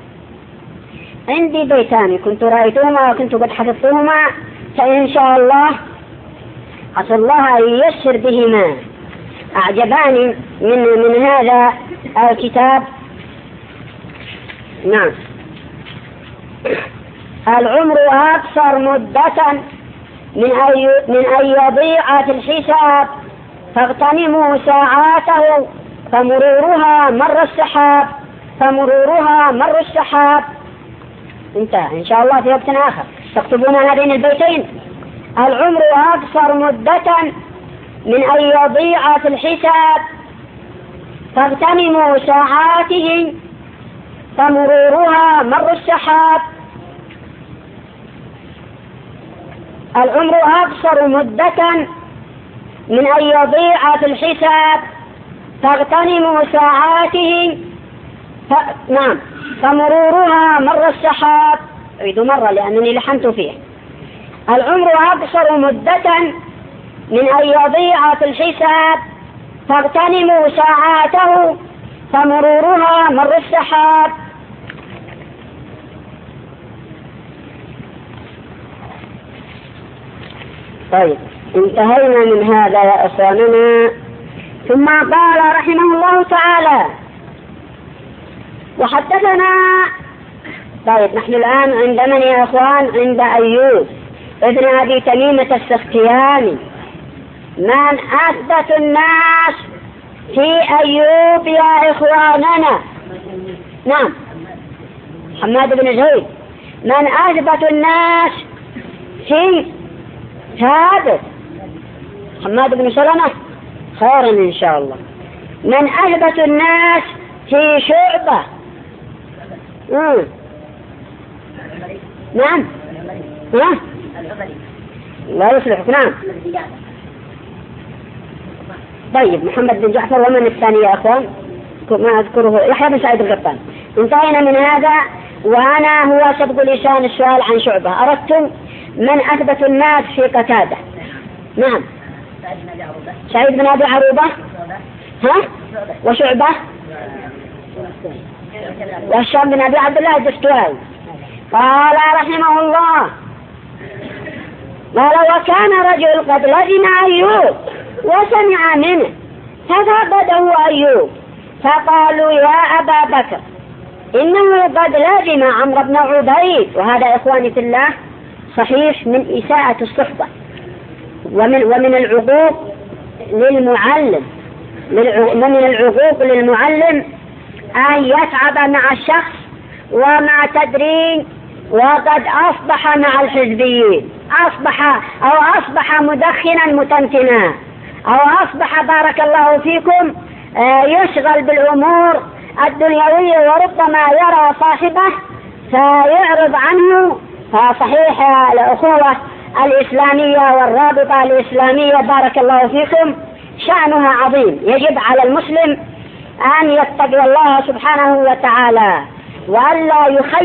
[SPEAKER 1] عندي بيتان كنت رأيتهما وكنت قد حفظتهما، فإن شاء الله أسأل الله أن ييسر بهما، أعجباني من هذا الكتاب. نعم. العمر أقصر مدة من أن يضيع في الحساب، فاغتنموا ساعاته فمرورها مر السحاب، فمرورها مر السحاب. انتهى. إن شاء الله في وقت آخر تكتبون هذين البيتين. العمر أقصر مدة من أن يضيع في الحساب، فاغتنموا ساعاته فمرورها مر السحاب. العمر أقصر مدة من أن يضيع في الحساب، فاغتنموا ساعاته نعم فمرورها مر السحاب. أريد مرة لأنني لحنت فيه. العمر أقصر مدة من أن يضيع في الحساب، فاغتنموا ساعاته فمرورها مر السحاب. طيب، انتهينا من هذا يا أخواننا. ثم قال رحمه الله تعالى: وحدثنا. طيب، نحن الآن عند من يا أخوان؟ عند أيوب ابن أبي تميمة السختياني. من أثبت الناس في أيوب يا إخواننا؟ نعم، حماد بن زيد. من أثبت الناس في ثابت؟ حماد بن سلمة. خيرا إن شاء الله. من أثبت الناس في شعبة؟ نعم. لا يصلحك. نعم. طيب، محمد بن جعفر. ومن الثاني يا أخوان؟ ما أذكره. يحيى بن سعيد القطان. انتهينا من هذا. وأنا هو سبق لسان السؤال عن شعبة. أردتم من أثبت الناس في قتادة؟ نعم، سعيد بن أبي عروبة. وشعبة والشام بن أبي عبد الله الدستوائي. قال رحمه الله: قال: وكان رجل قد لزم أيوب وسمع منه، ففقده أيوب، فقالوا: يا أبا بكر، إنه قد لزم عمرو بن عبيد. وهذا إخواني في الله صحيح من إساءة الصحبة ومن العقوق للمعلم، من العقوق للمعلم أن يتعب مع الشخص وما تدرين وقد أصبح مع الحزبيين، أصبح مدخنا متنتنا، أو أصبح بارك الله فيكم يشغل بالأمور الدنيوية، وربما يرى صاحبه فيعرض عنه. فصحيح الأخوة الإسلامية والرابطة الإسلامية بارك الله فيكم شأنها عظيم. يجب على المسلم أن يتقي الله سبحانه وتعالى، وألا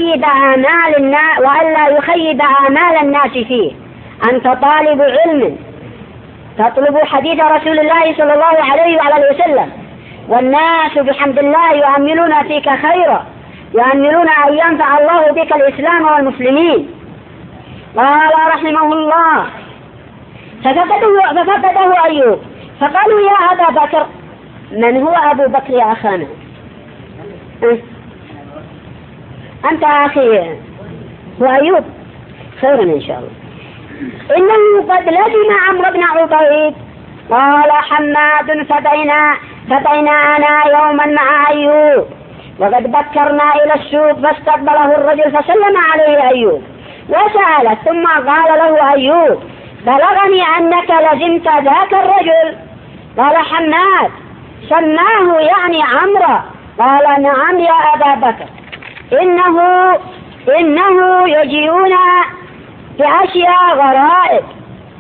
[SPEAKER 1] يخيب آمال الناس فيه. أنت طالب علم تطلب حديث رسول الله صلى الله عليه وعلى وسلم، والناس بحمد الله يؤملون فيك خيرا، يؤملون أن ينفع الله بك الإسلام والمسلمين. قال رحمه الله: ففقده أيوب، فقالوا: يا أبا بكر. من هو أبو بكر يا أخانا؟ أنت أخي هو أيوب. خيرا إن شاء الله. إنه قد لزم عمرو بن عبيد. قال حماد: فبينا أنا يوما مع أيوب، وقد بكرنا إلى السوق، فاستقبله الرجل فسلم عليه أيوب وسأله، ثم قال له أيوب: بلغني أنك لزمت ذاك الرجل. قال حماد: سماه يعني عمرو. قال: نعم يا أبا بكر، إنه يجيئون بأشياء غرائب.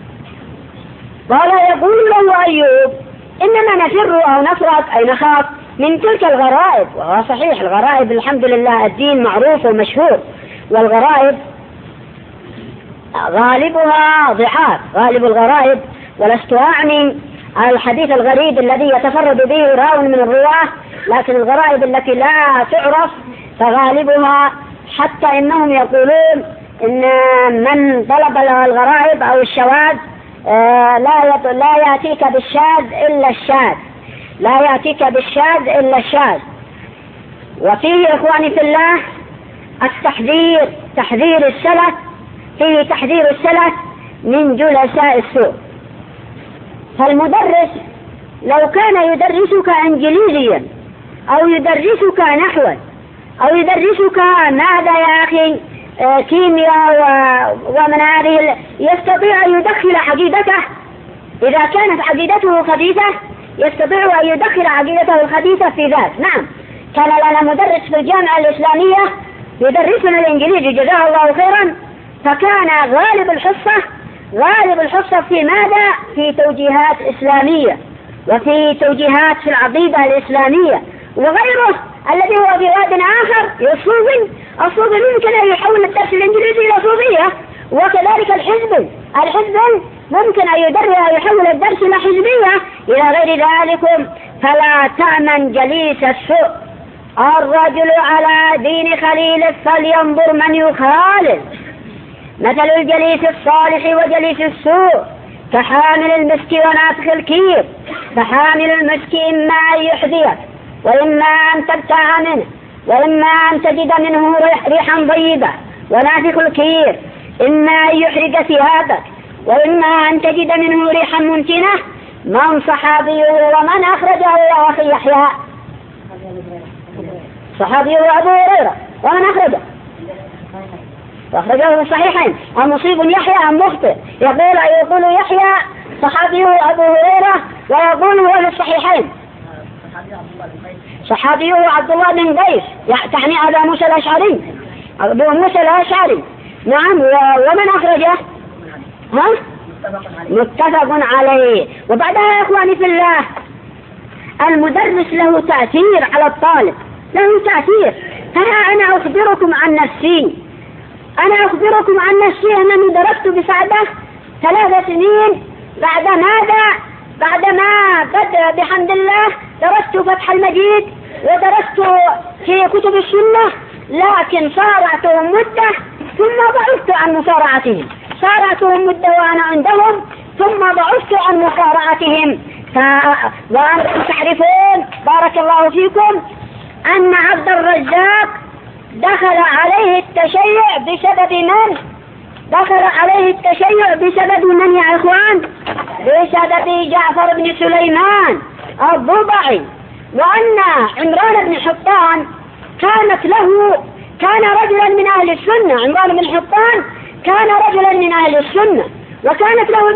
[SPEAKER 1] قال: يقول له أيوب: إنما نفر أو نفرق أي نخاف من تلك الغرائب. وهو صحيح الغرائب الحمد لله الدين معروف ومشهور، والغرائب غالبها ضعاف، غالب الغرائب، ولست أعني الحديث الغريب الذي يتفرد به راو من الرواة، لكن الغرائب التي لا تعرف فغالبها، حتى إنهم يقولون إن من طلب الغرائب أو الشواذ لا يأتيك بالشاذ إلا الشاذ، لا يأتيك بالشاذ إلا الشاذ. وفيه إخواني في الله التحذير، تحذير السلف، فيه تحذير السلف من جلساء السوء. فالمدرس لو كان يدرسك إنجليزيا أو يدرسك نحوا أو يدرسك ماذا يا أخي كيمياء ومن هذه، يستطيع أن يدخل عقيدته إذا كانت عقيدته خبيثة، يستطيع أن يدخل عقيدته الخبيثة في ذات. نعم، كان لنا مدرس في الجامعة الإسلامية يدرسنا الإنجليزي جزاه الله خيرا، فكان غالب الحصة في ماذا؟ في توجيهات إسلامية وفي توجيهات في العقيدة الإسلامية وغيره، الذي هو في واد آخر الصوفي ممكن أن يحول الدرس الإنجليزي إلى صوفية، وكذلك الحزب ممكن أن يحول الدرس إلى حزبية إلى غير ذلك. فلا تأمن جليس السوء. الرجل على دين خليله فلينظر من يخالل. مثل الجليس الصالح وجليس السوء كحامل المسك ونافخ الكير، فحامل المسك إما أن يحذيك وإما أن تبتاع منه وإما أن تجد منه ريحا طيبة، ونافخ الكير إما أن يحرق ثيابك وإما أن تجد منه ريحا منتنة. من صحابيه ومن أخرجه يا أخي يحيى؟ صحابيه أبو هريرة. ومن أخرجه في الصحيحين. المصيب يحيى أم مخطئ؟ يقول يحيى صحابيه أبو هريرة ويقول هو في الصحيحين. صحابيه عبد الله بن قيس، تعني أبا موسى الأشعري. نعم. ومن أخرجه؟ متفق عليه. وبعدها يا إخواني في الله، المدرس له تأثير على الطالب، له تأثير. أنا أخبركم عن نفسي أنني درست بسعدة 3 سنين بعد ماذا؟ بعدما بدأ بحمد الله درست فتح المجيد ودرست في كتب السنة، لكن صارعتهم مدة ثم ضعفت عن مصارعتهم. صارعتهم مدة وأنا عندهم ثم ضعفت عن مصارعتهم. وأنتم تعرفون بارك الله فيكم أن عبد الرزاق دخل عليه التشيع بسبب من؟ بسبب من يا إخوان؟ بسبب جعفر بن سليمان الضبعي. وأن عمران بن حطان كان رجلا من أهل السنة. عمران بن حطان كان رجلا من أهل السنة، وكانت له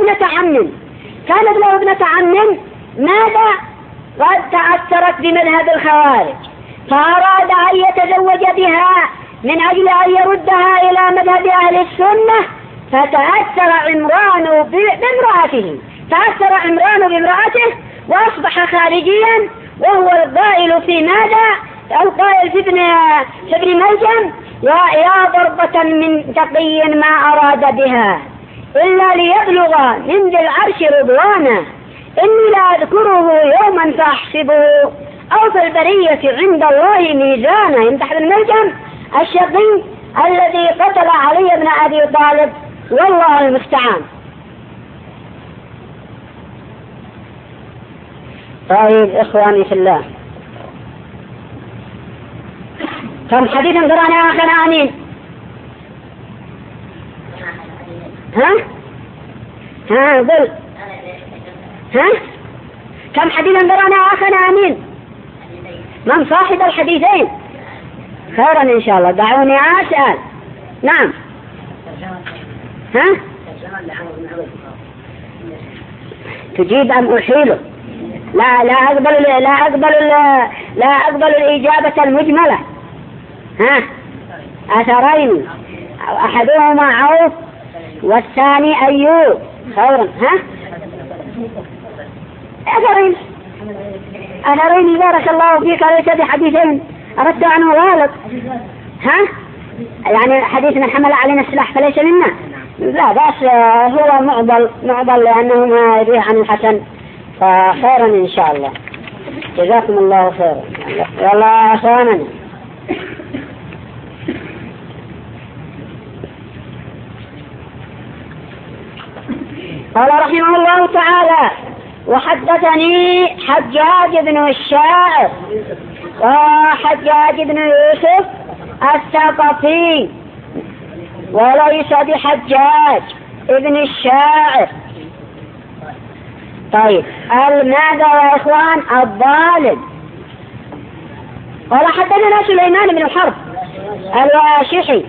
[SPEAKER 1] ابنة عم ماذا؟ قد تأثرت بمذهب الخوارج، فأراد أن يتزوج بها من أجل أن يردها إلى مذهب أهل السنة، فتأثر عمران بامرأته وأصبح خارجيا، وهو القائل في ماذا؟ القائل في ابن ملجم: يا ضربة من تقي ما أراد بها إلا ليبلغ من ذي العرش رضوانا، إني لا أذكره يوما فأحسبه أو في البرية عند الله ميزانا. يمدح ابن ملجم الشقي الذي قتل علي بن أبي طالب، والله المستعان. طيب إخواني في الله، كم حديثا قرأنا آخر آمين؟ قل كم حديثا قرأنا آخر آمين؟ من صاحب الحديثين؟ خيرا إن شاء الله. دعوني أسأل. نعم. تجيب أم أحيله؟ لا أقبل الإجابة المجملة. أثرين، أحدهما عوف والثاني أيوب. خيرا. أثرين أثرين بارك الله فيك ليس بحديثين أردت عنه غالط. ها؟ يعني حديث من حمل علينا السلاح فليس منا. لا بس هو معضل لأنه ما يروي عن الحسن، فخيرا إن شاء الله. جزاكم الله خيرا. يلا أخوانا. قال رحمه الله تعالى: وحدثني حجاج بن الشاعر وحجاج بن يوسف الثقفي، وليس بحجاج ابن الشاعر. طيب ماذا يا إخوان؟ الظالم. قال حدثنا سليمان بن الحرب الواشحي.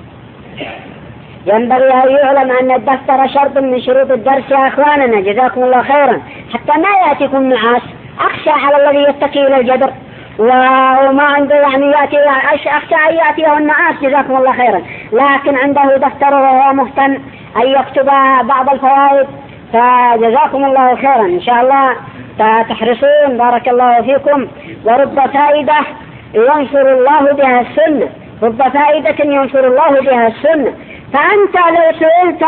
[SPEAKER 1] ينبغي أن يعلم أن الدفتر شرط من شروط الدرس يا إخواننا، جزاكم الله خيرا، حتى ما يأتيكم نعاس. أخشى على الذي يتكي إلى الجدر وما عنده يعني يأتي، أخشى أن يأتيه النعاس، جزاكم الله خيرا، لكن عنده دفتر وهو مهتم أن يكتب بعض الفوائد، فجزاكم الله خيرا إن شاء الله تحرصون. بارك الله فيكم. ورب فائدة ينصر الله بها السنة، رب فائدة ينصر الله بها السنة. فأنت لو سئلت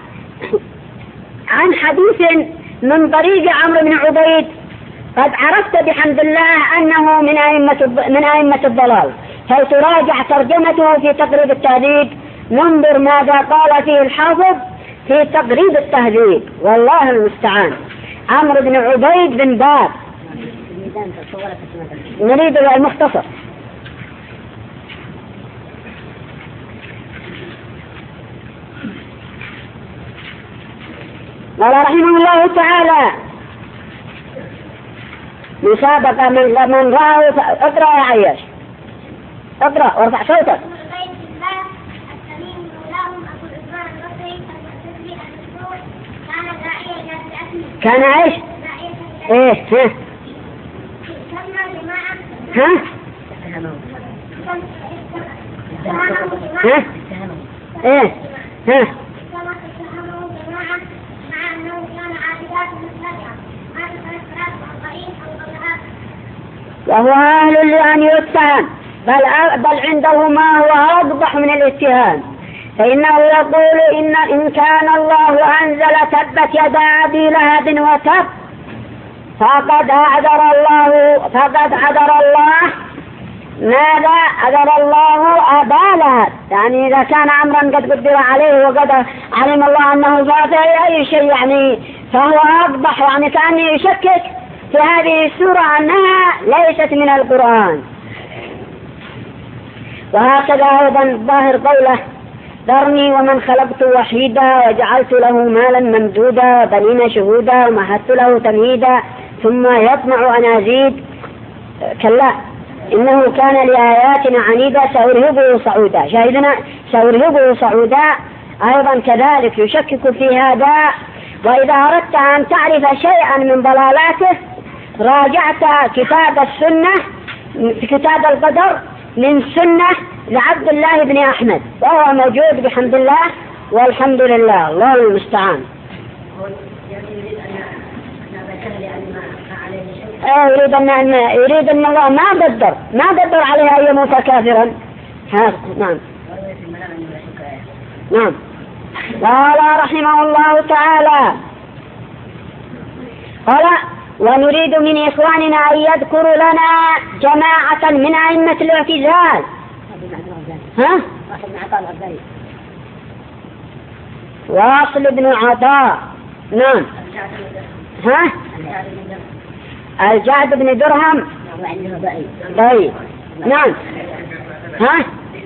[SPEAKER 1] عن حديث من طريق عمرو بن عبيد قد عرفت بحمد الله أنه من أئمة الضلال، فلتراجع ترجمته في تقريب التهذيب، ننظر ماذا قال فيه الحافظ في تقريب التهذيب، والله المستعان. عمرو بن عبيد بن باب. نريد المختصر. قال رحمه الله تعالى: مسابقة من رأى. اقرأ يا عياش، اقرأ وارفع صوتك. كان ايش؟ ايه ها ها ايه ها وهو أهل لأن يتهم، بل عنده ما هو أقبح من الاتهام، فإنه يقول إن كان الله أنزل تبت يدا أبي لهب وتب فقد عذر الله ماذا؟ عذر الله أبا لهب. يعني إذا كان أمرا قد قدر عليه وقد علم الله أنه فات أي شيء، يعني فهو أقبح، يعني كان يشكك في هذه السورة أنها ليست من القرآن. وهكذا أيضا ظاهر قوله: ذرني ومن خلقت وحيدا وجعلت له مالا ممدودا وبنين شهودا ومهدت له تمهيدا ثم يطمع أن أزيد، كلا إنه كان لآياتنا عنيدا سأرهبه صعودا. شاهدنا سأرهبه صعودا أيضا كذلك يشكك في هذا. وإذا أردت أن تعرف شيئا من ضلالاته راجعت كتاب السنة في كتاب القدر من سنة لعبد الله بن أحمد، وهو موجود بحمد الله والحمد لله، الله المستعان. يريد أن الله ما قدر عليها أن يموت كافرا. نعم. نعم. قال رحمه الله تعالى: قال: ونريد من إخواننا أن يذكروا لنا جماعة من أئمة الاعتزال. ها؟ واصل بن عطاء. نعم. ها؟ الجعد بن درهم. طيب. نعم. ها؟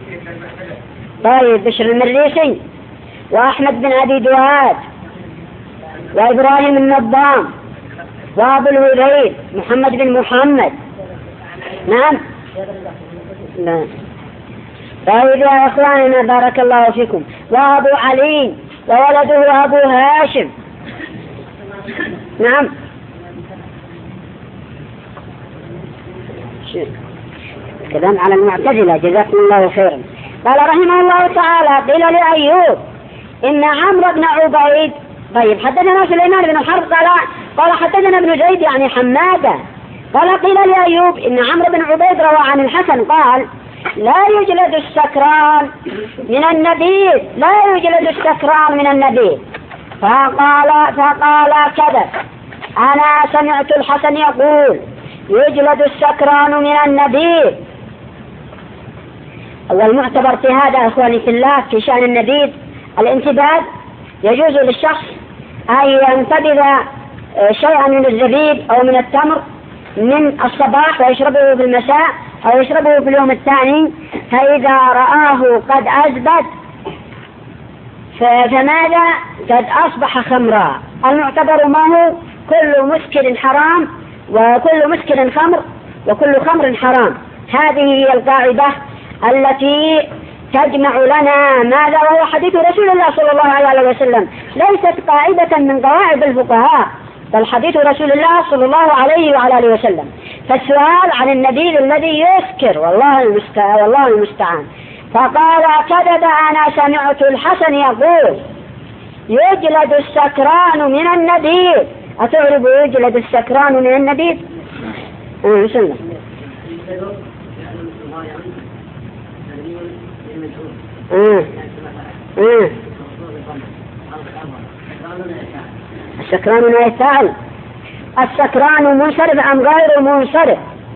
[SPEAKER 1] طيب. بشر المريسي وأحمد بن أبي دواد وإبراهيم النظام وأبو الهذيل محمد بن محمد. نعم. لا. طيب يا إخواننا بارك الله فيكم. وأبو علي وولده أبو هاشم. نعم. كلام على المعتزلة، جزاكم الله خيرا. قال رحمه الله تعالى: قيل لأيوب إن عمرو بن عبيد. طيب حدثنا سليمان بن الحرب قال حدثنا ابن زيد يعني حمادة قال قيل لأيوب إن عمرو بن عبيد روى عن الحسن قال لا يجلد السكران من النبيذ، لا يجلد السكران من النبيذ. فقال كذب، أنا سمعت الحسن يقول يجلد السكران من النبيذ. والمعتبر في هذا أخواني في الله في شأن النبيذ الانتباذ، يجوز للشخص أن ينتبذ شيئا من الزبيب أو من التمر من الصباح ويشربه في المساء أو يشربه في اليوم الثاني، فإذا رآه قد أزبد فماذا؟ قد أصبح خمرا. المعتبر ما هو؟ كل مسكر حرام وكل مسكر خمر وكل خمر حرام. هذه هي القاعدة التي تجمع لنا ماذا؟ وهو حديث رسول الله صلى الله عليه وسلم، ليست قاعدة من قواعد الفقهاء بل حديث رسول الله صلى الله عليه وعلى آله وسلم. فالسؤال عن النبيذ الذي يسكر والله المستعان. فقال كذب، أنا سمعت الحسن يقول يجلد السكران من النبيذ. أتعرف يجلد السكران من النبيذ؟ بسم الله. السكران ما يفعل؟ السكران منصرف أم غير منصرف؟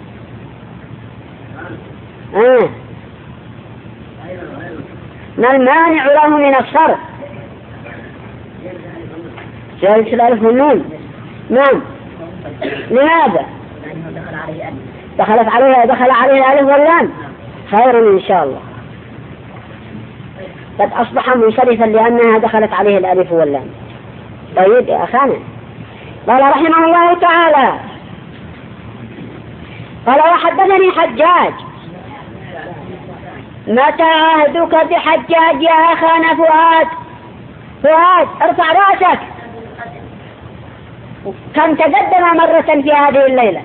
[SPEAKER 1] ما المانع له من الصرف؟ زيادة الألف والنون. نعم. لماذا؟ دخل عليه الألف واللام. خير إن شاء الله. قد أصبح منصرفا لأنها دخلت عليه الألف واللام. طيب يا أخانا. قال رحمه الله تعالى قال وحدثني حجاج. متى عهدك بحجاج يا أخانا فؤاد؟ ارفع رأسك. كم تقدم مرة في هذه الليلة؟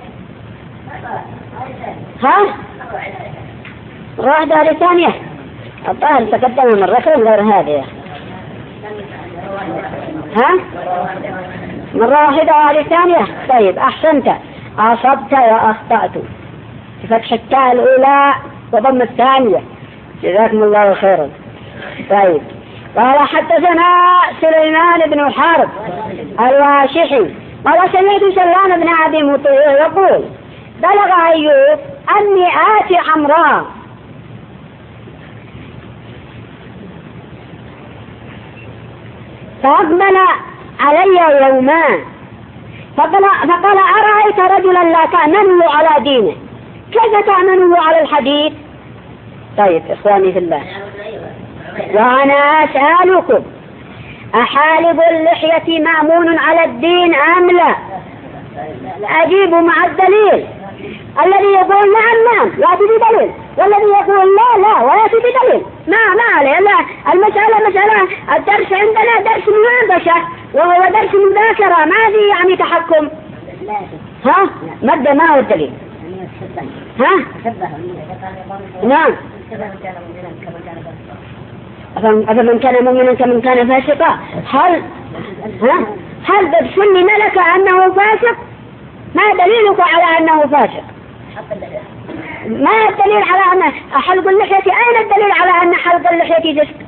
[SPEAKER 1] واحدة ثانية. الظاهر تقدم مرة غير هذه. مرة واحدة وهذه ثانية. طيب أحسنت، أصبت وأخطأت بفتح التاء الأولى وضم الثانية، جزاكم الله خيرا. طيب قال حدثنا سليمان بن حرب الواشحي قال سمعت سلمان بن أبي مطيع يقول بلغ أيوب أني آتي حمراء فأقبل علي يومان فقال أرأيت رجلا لا تأمنه على دينه كيف تأمنه على الحديث؟ طيب إخواني في الله، وأنا أسألكم أحالب اللحية مأمون على الدين أم لا؟ أجيب مع الدليل. الذي يقول نعم يأتي بدليل، والذي يقول لا ويأتي بدليل. ما عليه. لا، المسألة مسألة. الدرس عندنا درس مناقشة وهو درس مذاكرة، ما في يعني تحكم. مادة ما هو الدليل؟ نعم. أفمن كان مؤمنا كمن كان فاسقا. هل بتسمي ملك أنه فاسق؟ ما دليلك على أنه فاسق؟ ما الدليل على أن حلق اللحية؟ أين الدليل على أن حلق اللحية فسق؟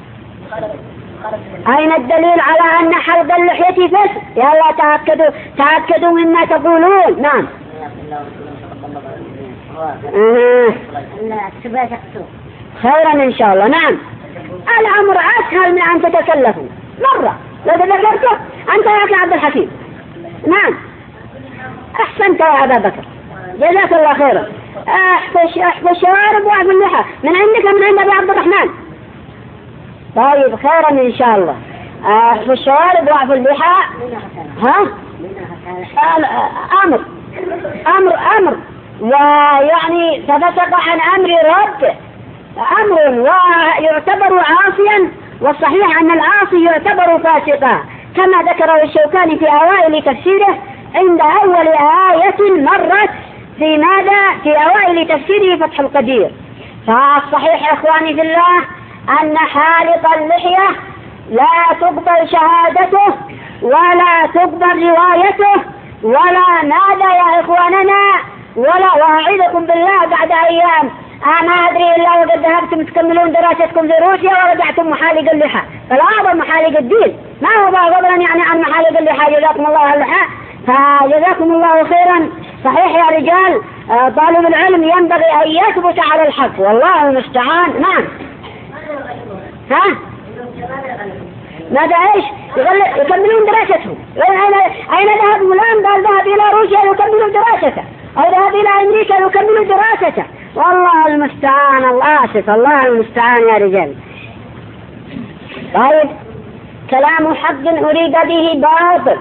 [SPEAKER 1] أين الدليل على أن حلق اللحية فسق؟ يلا تأكدوا مما تقولون. نعم. خيرا إن شاء الله. نعم، الأمر أسهل من أن تتكلفوا مرة. لو تذكرته أنت يا أخي عبد الحكيم. نعم، أحسنت يا أبا بكر، جزاك الله خيرا. أحفظ الشوارب وأحفظ اللحى من عندك من عند أبي عبد الرحمن. طيب خيرا إن شاء الله. أحفظ الشوارب وأحفظ اللحى. أمر ويعني تفسق عن أمر رب أمر ويعتبر عاصيا، والصحيح أن العاصي يعتبر فاسقا كما ذكره الشوكاني في أوائل تفسيره عند أول آية مرت في ماذا؟ في أوائل تفسيره فتح القدير. فالصحيح إخواني في الله أن حالق اللحية لا تقبل شهادته ولا تقبل روايته ولا ماذا يا إخواننا، وأعيذكم بالله بعد أيام ما أدري إلا وقد ذهبتم تكملون دراستكم في روسيا ورجعتم محالق اللحى، فالأعظم محالق الدين، ما هو فضلا يعني عن محالق اللحى، جزاكم الله اللحى، فجزاكم الله خيرا. صحيح يا رجال، طالب العلم ينبغي أن يثبت على الحق، والله المستعان. نعم. ها؟ ماذا ايش؟ يكملون دراستهم. أين ذهب فلان؟ قال ذهب إلى روسيا يكملون دراسته، أو ذهب إلى أمريكا يكملون دراسته، والله المستعان. الله المستعان يا رجال. طيب، كلام حق أريد به باطل.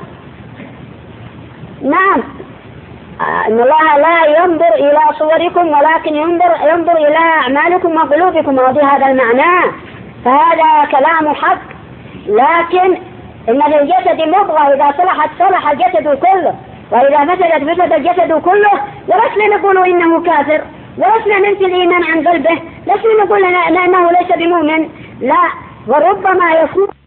[SPEAKER 1] نعم، إن الله لا ينظر إلى صوركم ولكن ينظر إلى أعمالكم وقلوبكم، وفي هذا المعنى فهذا كلام حق. لكن إن في الجسد مضغة إذا صلحت صلح الجسد كله، وإذا فسدت فسد الجسد كله. ولسنا نقول إنه كافر، ولسنا ننفي الإيمان عن قلبه، لسنا نقول أنه ليس بمؤمن، لا، وربما يكون